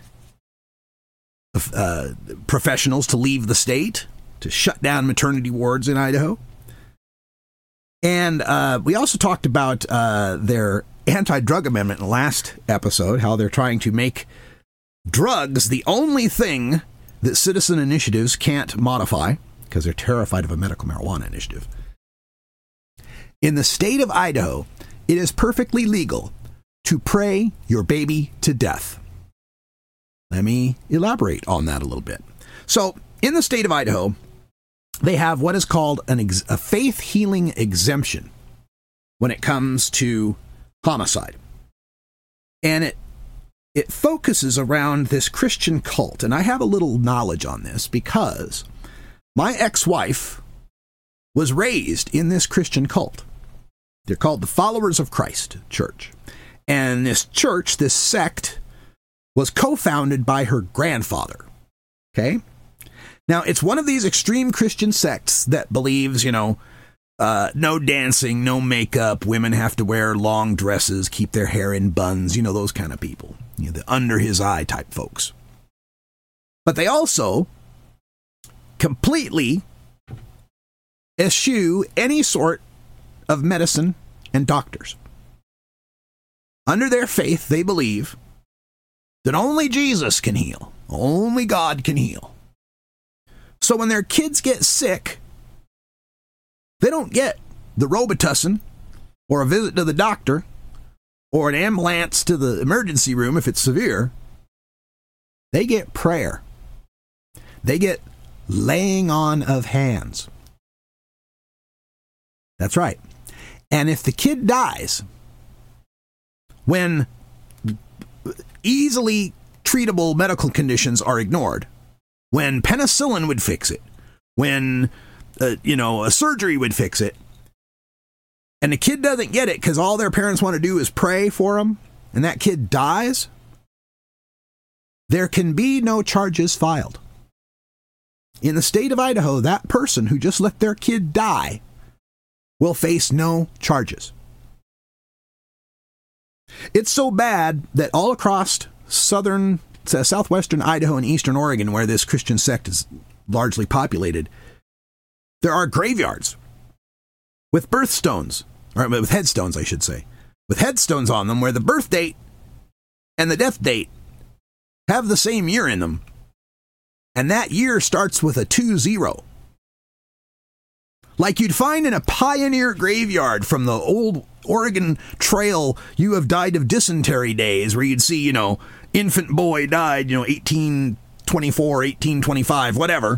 uh, professionals to leave the state, to shut down maternity wards in Idaho. And uh, we also talked about uh, their anti-drug amendment in the last episode, how they're trying to make drugs the only thing that citizen initiatives can't modify, because they're terrified of a medical marijuana initiative. In the state of Idaho, it is perfectly legal to pray your baby to death. Let me elaborate on that a little bit. So, in the state of Idaho, they have what is called an ex- a faith healing exemption when it comes to homicide. And it it focuses around this Christian cult. And I have a little knowledge on this because my ex-wife was raised in this Christian cult. They're called the Followers of Christ Church. And this church, this sect, was co-founded by her grandfather. Okay? Now, it's one of these extreme Christian sects that believes, you know, uh, no dancing, no makeup, women have to wear long dresses, keep their hair in buns, you know, those kind of people. You know, the under his eye type folks. But they also completely eschew any sort of medicine and doctors. Under their faith, they believe that only Jesus can heal. Only God can heal. So when their kids get sick, they don't get the Robitussin or a visit to the doctor or an ambulance to the emergency room if it's severe. They get prayer. They get laying on of hands. That's right. And if the kid dies, when easily treatable medical conditions are ignored, when penicillin would fix it, when, uh, you know, a surgery would fix it, and the kid doesn't get it because all their parents want to do is pray for them, and that kid dies, there can be no charges filed. In the state of Idaho, that person who just let their kid die will face no charges. It's so bad that all across southern, southwestern Idaho and eastern Oregon, where this Christian sect is largely populated, there are graveyards with birthstones, or with headstones, I should say, with headstones on them where the birth date and the death date have the same year in them, and that year starts with a two zero. like you'd find in a pioneer graveyard from the old Oregon Trail you have died of dysentery days, where you'd see, you know, infant boy died, you know, eighteen twenty-four, eighteen twenty-five, whatever.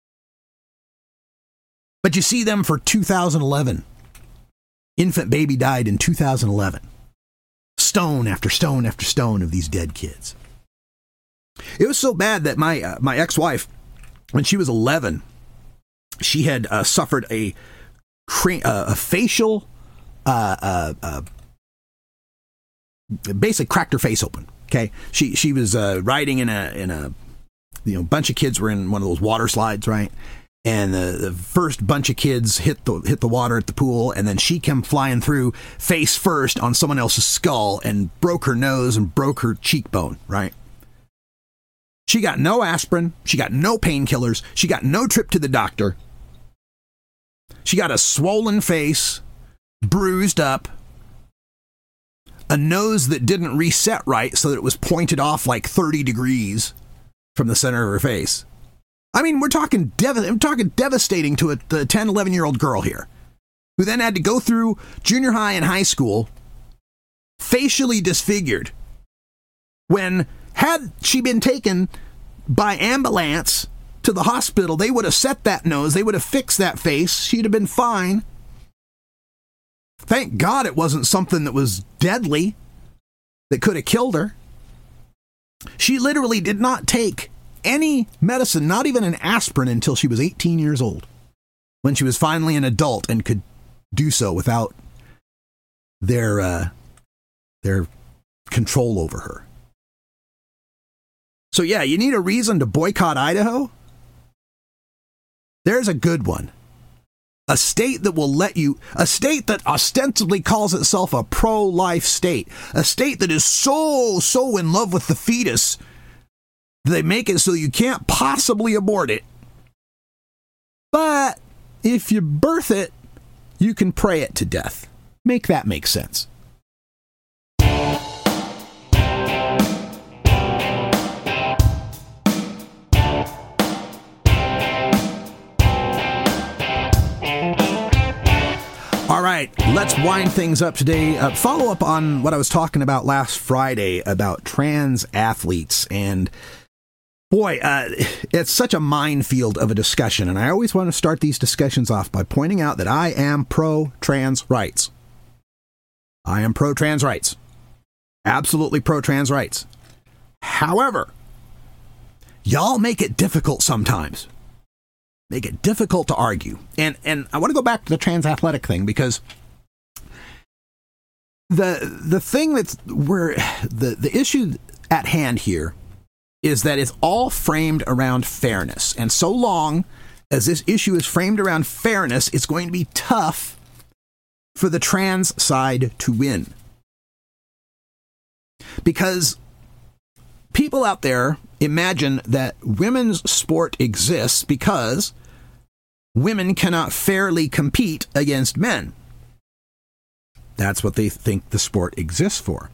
But you see them for two thousand eleven. Infant baby died in two thousand eleven. Stone after stone after stone of these dead kids. It was so bad that my uh, my ex-wife, when she was eleven, she had uh, suffered a cra- uh, a facial, uh, uh, uh, basically cracked her face open. Okay, she she was uh, riding in a in a you know bunch of kids were in one of those water slides, right? And the, the first bunch of kids hit the hit the water at the pool, and then she came flying through face first on someone else's skull and broke her nose and broke her cheekbone, right? She got no aspirin. She got no painkillers. She got no trip to the doctor. She got a swollen face, bruised up, a nose that didn't reset right so that it was pointed off like thirty degrees from the center of her face. I mean, we're talking dev- I'm talking devastating to a, a ten, eleven-year-old girl here, who then had to go through junior high and high school facially disfigured, when had she been taken by ambulance to the hospital, they would have set that nose, they would have fixed that face, she'd have been fine. Thank God it wasn't something that was deadly, that could have killed her. She literally did not take any medicine, not even an aspirin, until she was eighteen years old, when she was finally an adult and could do so without their uh, their control over her. So yeah, you need a reason to boycott Idaho? There's a good one. A state that will let you, a state that ostensibly calls itself a pro-life state, a state that is so, so in love with the fetus, they make it so you can't possibly abort it. But if you birth it, you can pray it to death. Make that make sense. All right, let's wind things up today. Uh, follow up on what I was talking about last Friday about trans athletes. And boy, uh, it's such a minefield of a discussion. And I always want to start these discussions off by pointing out that I am pro-trans rights. I am pro-trans rights. Absolutely pro-trans rights. However, y'all make it difficult sometimes. Make it difficult to argue. And and I want to go back to the trans athletic thing, because the the thing that's where the, the issue at hand here is that it's all framed around fairness. And so long as this issue is framed around fairness, it's going to be tough for the trans side to win. Because people out there imagine that women's sport exists because women cannot fairly compete against men. That's what they think the sport exists for.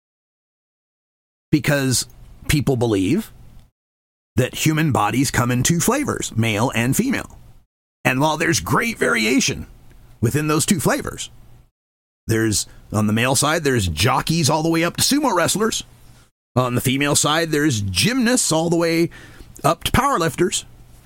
Because people believe that human bodies come in two flavors, male and female. And while there's great variation within those two flavors, there's, on the male side, there's jockeys all the way up to sumo wrestlers. On the female side, there's gymnasts all the way up to powerlifters.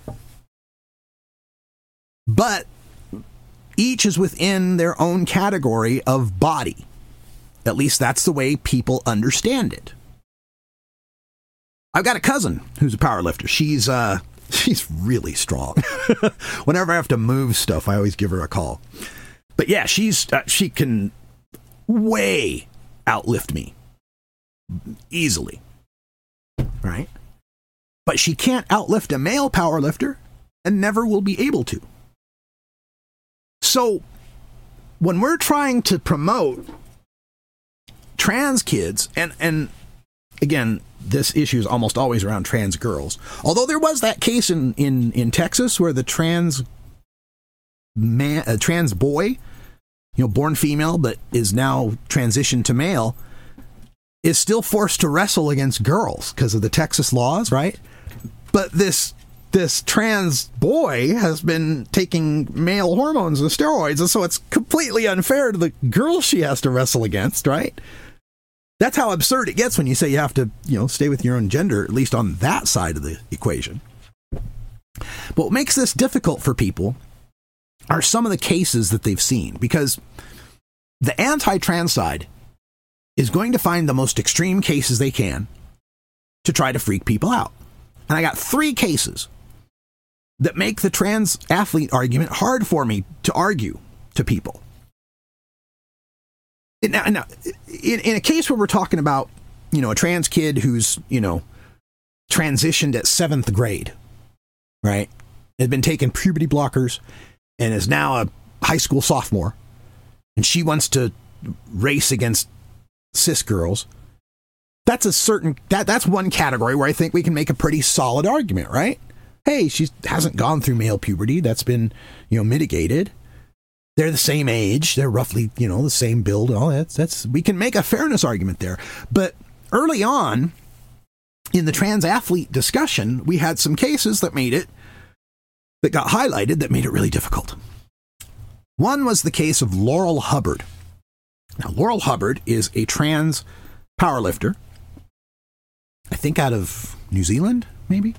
But each is within their own category of body. At least that's the way people understand it. I've got a cousin who's a powerlifter. She's uh, she's really strong. Whenever I have to move stuff, I always give her a call. But yeah, she's uh, she can way outlift me. Easily. Right? But she can't outlift a male powerlifter and never will be able to. So, when we're trying to promote trans kids, and, and again, this issue is almost always around trans girls. Although there was that case in, in, in Texas where the trans man, a trans boy, you know, born female but is now transitioned to male, is still forced to wrestle against girls because of the Texas laws, right? But this this trans boy has been taking male hormones and steroids, and so it's completely unfair to the girl she has to wrestle against, right? That's how absurd it gets when you say you have to, you know, stay with your own gender, at least on that side of the equation. But what makes this difficult for people are some of the cases that they've seen, because the anti-trans side is going to find the most extreme cases they can to try to freak people out. And I got three cases that make the trans athlete argument hard for me to argue to people. Now, now in, in a case where we're talking about, you know, a trans kid who's, you know, transitioned at seventh grade, right, has been taking puberty blockers and is now a high school sophomore, and she wants to race against cis girls, that's a certain, that that's one category where I think we can make a pretty solid argument, right? Hey, she hasn't gone through male puberty. That's been, you know, mitigated. They're the same age. They're roughly, you know, the same build. All that's, that's, we can make a fairness argument there. But early on in the trans athlete discussion, we had some cases that made it, that got highlighted, that made it really difficult. One was the case of Laurel Hubbard. Now, Laurel Hubbard is a trans powerlifter, I think out of New Zealand, maybe.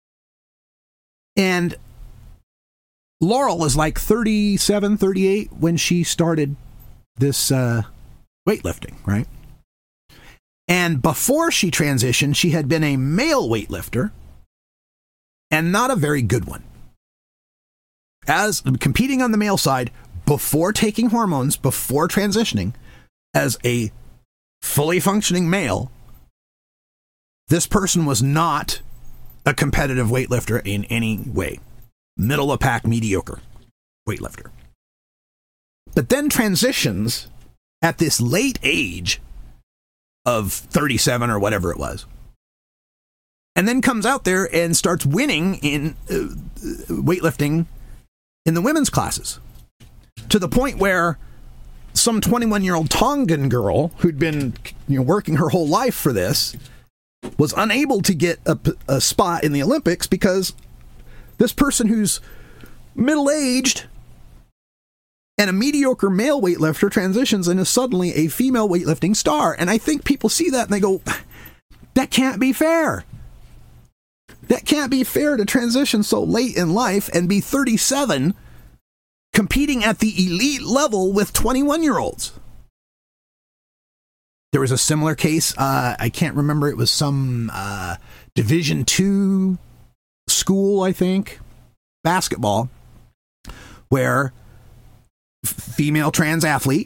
And Laurel was like thirty-seven, thirty-eight when she started this uh, weightlifting, right? And before she transitioned, she had been a male weightlifter, and not a very good one. As competing on the male side, before taking hormones, before transitioning, as a fully functioning male, this person was not a competitive weightlifter in any way. Middle of pack, mediocre weightlifter. But then transitions at this late age of thirty-seven or whatever it was, and then comes out there and starts winning in uh, weightlifting in the women's classes, to the point where some twenty-one-year-old Tongan girl who'd been, you know, working her whole life for this was unable to get a, a spot in the Olympics because this person who's middle-aged and a mediocre male weightlifter transitions and is suddenly a female weightlifting star. And I think people see that and they go, that can't be fair. That can't be fair to transition so late in life and be thirty-seven competing at the elite level with twenty-one-year-olds. There was a similar case, uh, I can't remember, it was some uh, Division two school, I think, basketball, where f- female trans athlete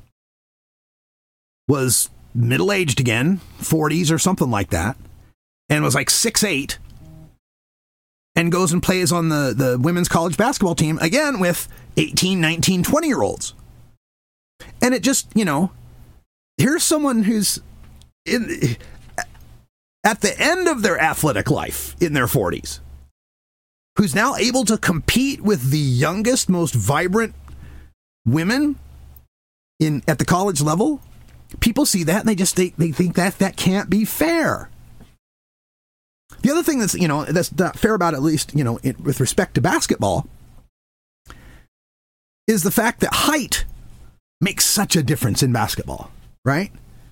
was middle-aged again, forties or something like that, and was like six eight, and goes and plays on the, the women's college basketball team, again, with eighteen, nineteen, twenty-year-olds. And it just, you know, here's someone who's in, at the end of their athletic life in their forties, who's now able to compete with the youngest, most vibrant women in at the college level. People see that and they just they, they think that that can't be fair. The other thing that's, you know, that's not fair about, at least, you know, it, with respect to basketball, is the fact that height makes such a difference in basketball, right?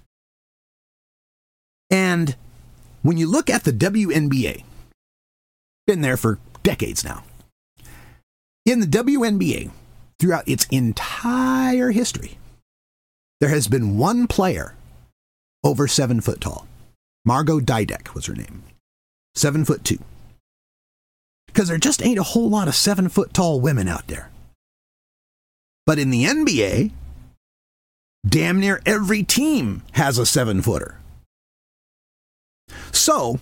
And when you look at the W N B A, been there for decades now. In the W N B A, throughout its entire history, there has been one player over seven foot tall. Margot Didek was her name. Seven foot two. Because there just ain't a whole lot of seven foot tall women out there. But in the N B A, damn near every team has a seven footer. So,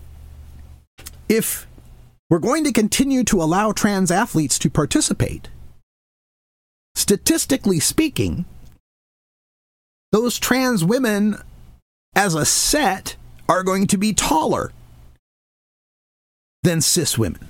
if we're going to continue to allow trans athletes to participate, statistically speaking, those trans women as a set are going to be taller than cis women.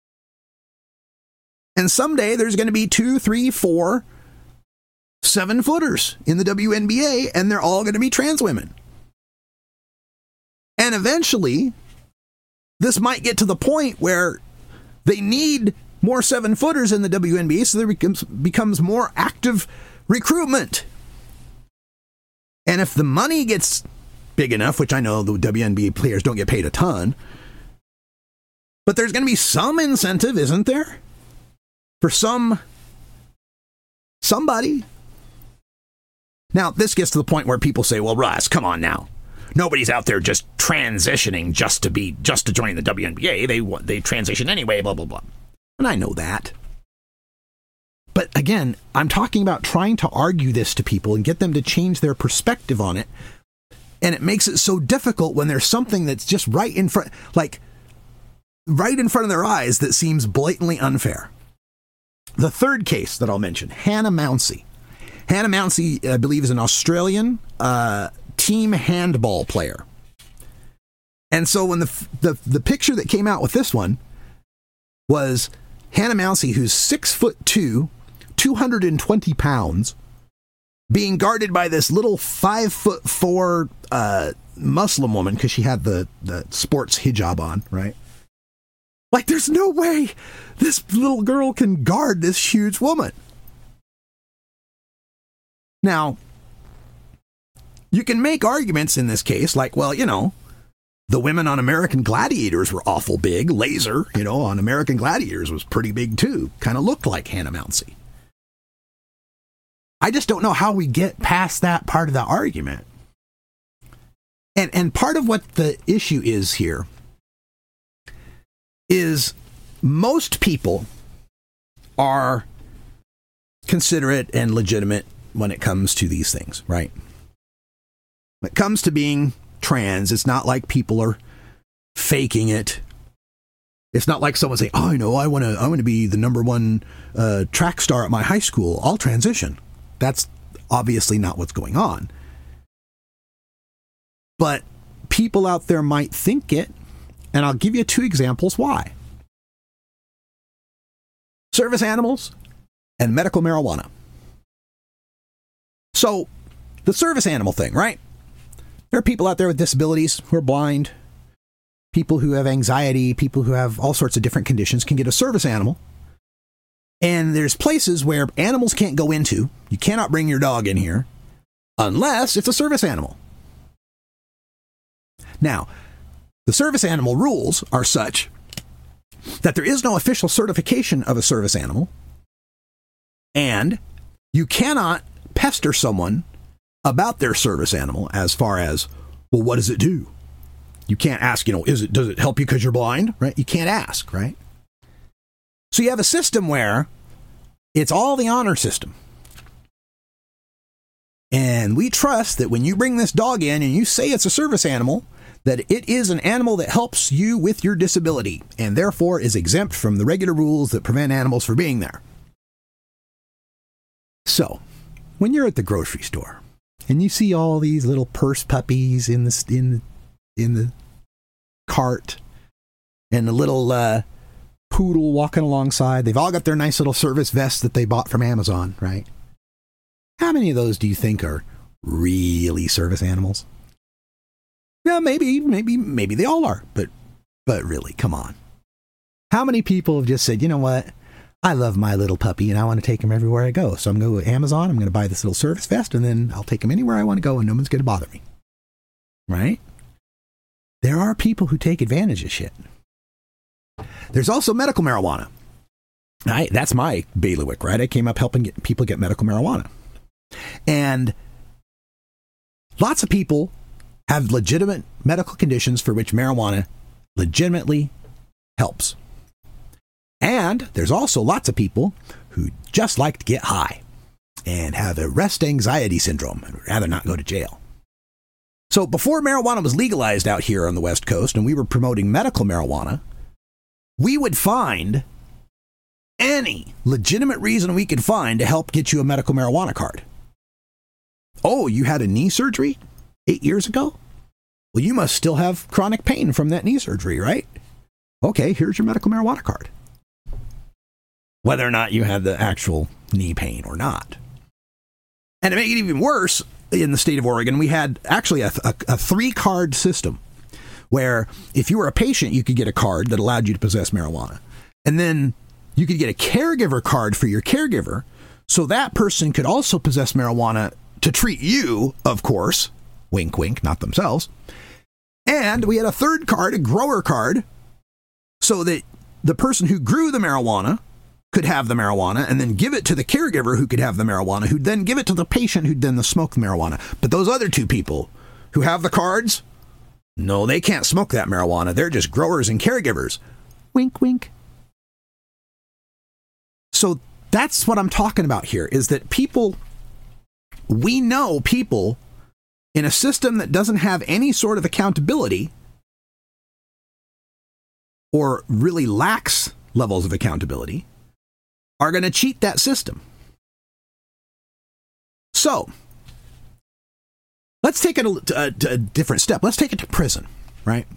And someday there's going to be two, three, four, seven footers in the W N B A, and they're all going to be trans women. And eventually, this might get to the point where They need more seven-footers in the W N B A, so there becomes, becomes more active recruitment. And if the money gets big enough, which I know the W N B A players don't get paid a ton, but there's going to be some incentive, isn't there? For some, somebody. Now, this gets to the point where people say, well, Russ, come on now. Nobody's out there just transitioning just to be, just to join the W N B A. They, they transition anyway, blah, blah, blah. And I know that. But again, I'm talking about trying to argue this to people and get them to change their perspective on it. And it makes it so difficult when there's something that's just right in front, like right in front of their eyes that seems blatantly unfair. The third case that I'll mention, Hannah Mouncey. Hannah Mouncey, I believe, is an Australian uh, team handball player. And so when the, the the picture that came out with this one was Hannah Mouncey, who's six foot two, two hundred twenty pounds, being guarded by this little five foot four uh, Muslim woman because she had the, the sports hijab on, right? Like, there's no way this little girl can guard this huge woman. Now, you can make arguments in this case like, well, you know, the women on American Gladiators were awful big. Laser, you know, on American Gladiators was pretty big too. Kind of looked like Hannah Mouncey. I just don't know how we get past that part of the argument. And and part of what the issue is here is most people are considerate and legitimate when it comes to these things, right? When it comes to being trans, it's not like people are faking it. It's not like someone saying, "Oh, you know, I want to, I want to be the number one uh, track star at my high school. I'll transition." That's obviously not what's going on. But people out there might think it, and I'll give you two examples why. Service animals and medical marijuana. So, the service animal thing, right? There are people out there with disabilities who are blind, people who have anxiety, people who have all sorts of different conditions can get a service animal. And there's places where animals can't go into. You cannot bring your dog in here unless it's a service animal. Now, the service animal rules are such that there is no official certification of a service animal, and you cannot pester someone about their service animal as far as, well, what does it do? You can't ask, you know, is it, does it help you because you're blind, right? You can't ask, right? So you have a system where it's all the honor system. And we trust that when you bring this dog in and you say it's a service animal, that it is an animal that helps you with your disability and therefore is exempt from the regular rules that prevent animals from being there. So, when you're at the grocery store and you see all these little purse puppies in the in in the cart and the little uh, poodle walking alongside, they've all got their nice little service vests that they bought from Amazon, right? How many of those do you think are really service animals? Yeah, maybe, maybe, maybe they all are, but, but really, come on. How many people have just said, you know what? I love my little puppy and I want to take him everywhere I go. So I'm going to go to Amazon, I'm going to buy this little service vest, and then I'll take him anywhere I want to go and no one's going to bother me. Right? There are people who take advantage of shit. There's also medical marijuana. I, that's my bailiwick, right? I came up helping get people get medical marijuana. And lots of people have legitimate medical conditions for which marijuana legitimately helps. And there's also lots of people who just like to get high and have a rest anxiety syndrome and would rather not go to jail. So before marijuana was legalized out here on the West Coast and we were promoting medical marijuana, we would find any legitimate reason we could find to help get you a medical marijuana card. Oh, you had a knee surgery eight years ago? Well, you must still have chronic pain from that knee surgery, right? Okay, here's your medical marijuana card. Whether or not you had the actual knee pain or not. And to make it even worse, in the state of Oregon, we had actually a, a, a three-card system where if you were a patient, you could get a card that allowed you to possess marijuana. And then you could get a caregiver card for your caregiver, so that person could also possess marijuana to treat you, of course. Wink, wink, not themselves. And we had a third card, a grower card, so that the person who grew the marijuana could have the marijuana and then give it to the caregiver who could have the marijuana, who'd then give it to the patient who'd then smoke the marijuana. But those other two people who have the cards, no, they can't smoke that marijuana. They're just growers and caregivers. Wink, wink. So that's what I'm talking about here, is that people, we know people in a system that doesn't have any sort of accountability or really lacks levels of accountability are going to cheat that system. So let's take it a, a, a different step. Let's take it to prison, right?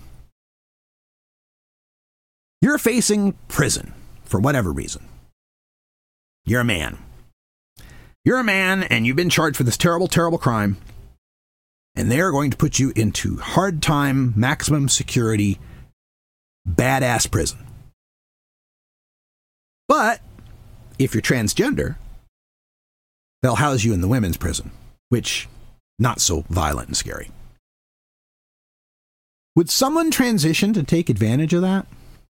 You're facing prison for whatever reason. You're a man. You're a man and you've been charged for this terrible, terrible crime. And they are going to put you into hard time, maximum security, badass prison. But if you're transgender, they'll house you in the women's prison, which not so violent and scary. Would someone transition to take advantage of that?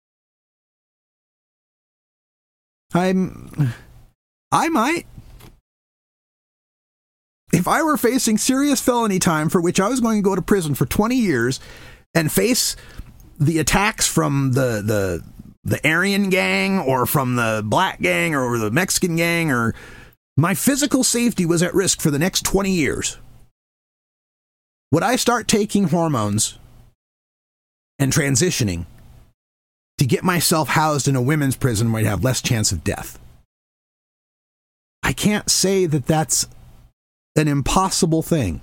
I'm... I might. If I were facing serious felony time for which I was going to go to prison for twenty years and face the attacks from the the the Aryan gang or from the black gang or the Mexican gang, or my physical safety was at risk for the next twenty years, would I start taking hormones and transitioning to get myself housed in a women's prison where I'd have less chance of death? I can't say that that's an impossible thing.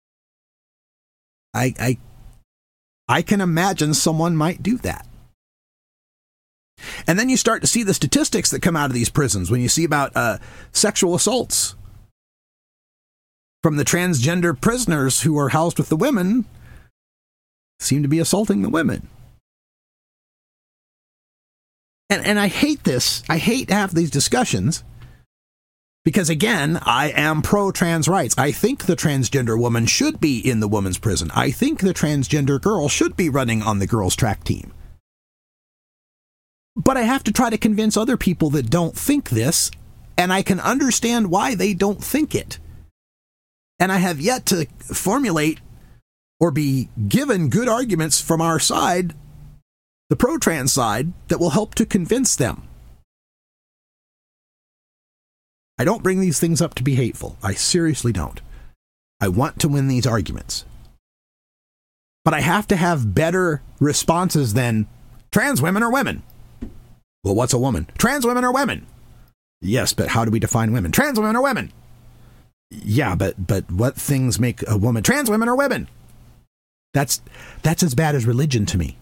I, I, I can imagine someone might do that. And then you start to see the statistics that come out of these prisons when you see about uh, sexual assaults from the transgender prisoners who are housed with the women seem to be assaulting the women. And, and I hate this. I hate to have these discussions. Because again, I am pro-trans rights. I think the transgender woman should be in the woman's prison. I think the transgender girl should be running on the girls' track team. But I have to try to convince other people that don't think this, and I can understand why they don't think it. And I have yet to formulate or be given good arguments from our side, the pro-trans side, that will help to convince them. I don't bring these things up to be hateful. I seriously don't. I want to win these arguments. But I have to have better responses than trans women are women. Well, what's a woman? Trans women are women. Yes, but how do we define women? Trans women are women. Yeah, but but what things make a woman? Trans women are women. That's that's as bad as religion to me.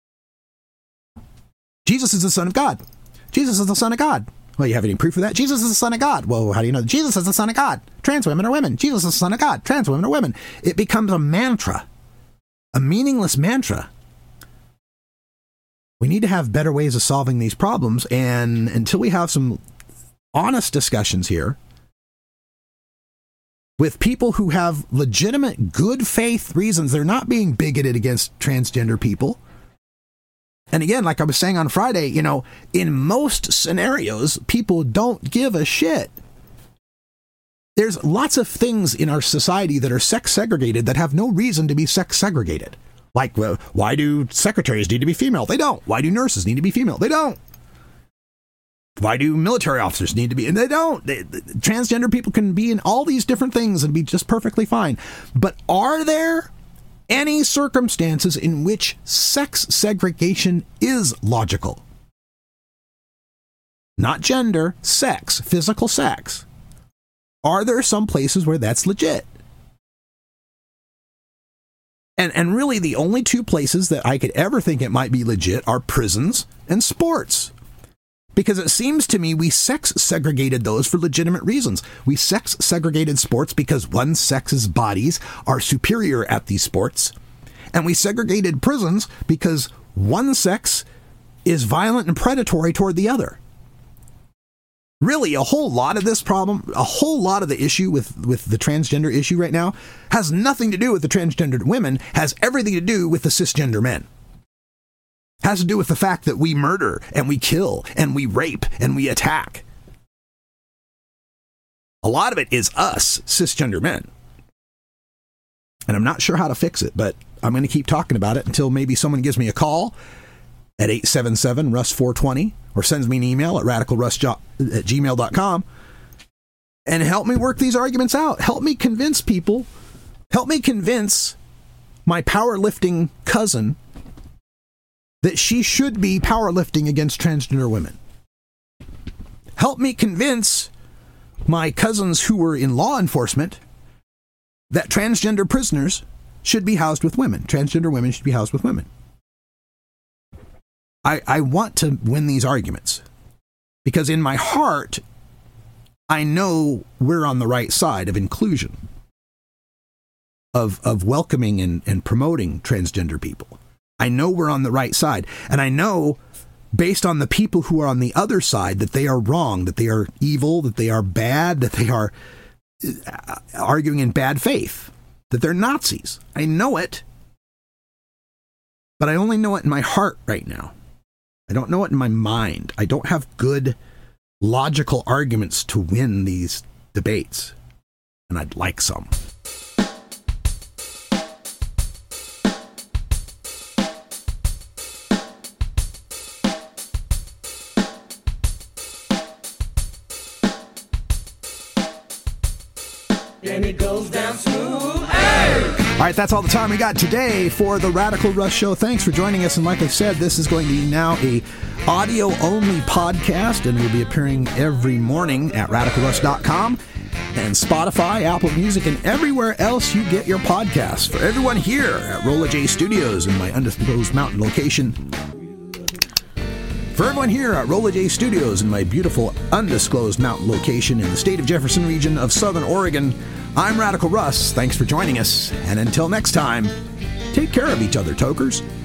Jesus is the Son of God. Jesus is the Son of God. Well, you have any proof of that? Jesus is the Son of God. Well, how do you know? Jesus is the Son of God. Trans women are women. Jesus is the Son of God. Trans women are women. It becomes a mantra, a meaningless mantra. We need to have better ways of solving these problems, and until we have some honest discussions here with people who have legitimate good faith reasons, they're not being bigoted against transgender people. And again, like I was saying on Friday, you know, in most scenarios, people don't give a shit. There's lots of things in our society that are sex segregated that have no reason to be sex segregated. Like, well, why do secretaries need to be female? They don't. Why do nurses need to be female? They don't. Why do military officers need to be? And they don't. They, they, transgender people can be in all these different things and be just perfectly fine. But are there any circumstances in which sex segregation is logical? Not gender, sex, physical sex. Are there some places where that's legit? And and really the only two places that I could ever think it might be legit are prisons and sports. Because it seems to me we sex segregated those for legitimate reasons. We sex segregated sports because one sex's bodies are superior at these sports. And we segregated prisons because one sex is violent and predatory toward the other. Really, a whole lot of this problem, a whole lot of the issue with, with the transgender issue right now has nothing to do with the transgendered women, has everything to do with the cisgender men. Has to do with the fact that we murder and we kill and we rape and we attack. A lot of it is us, cisgender men. And I'm not sure how to fix it, but I'm going to keep talking about it until maybe someone gives me a call at eight seven seven, Russ four twenty or sends me an email at radical russ at gmail dot com and help me work these arguments out. Help me convince people. Help me convince my powerlifting cousin that she should be powerlifting against transgender women. Help me convince my cousins who were in law enforcement that transgender prisoners should be housed with women. Transgender women should be housed with women. I, I want to win these arguments because in my heart, I know we're on the right side of inclusion, of, of welcoming and, and promoting transgender people. I know we're on the right side. And I know, based on the people who are on the other side, that they are wrong, that they are evil, that they are bad, that they are arguing in bad faith, that they're Nazis. I know it, but I only know it in my heart right now. I don't know it in my mind. I don't have good logical arguments to win these debates, and I'd like some. Then it goes down smooth. Hey! All right, that's all the time we got today for the Radical Russ Show. Thanks for joining us. And like I said, this is going to be now a audio-only podcast, and will be appearing every morning at radical russ dot com and Spotify, Apple Music, and everywhere else you get your podcasts. For everyone here at Rolla J Studios in my undisclosed mountain location, For everyone here at Rolla J Studios in my beautiful undisclosed mountain location in the state of Jefferson region of Southern Oregon, I'm Radical Russ. Thanks for joining us. And until next time, take care of each other, tokers.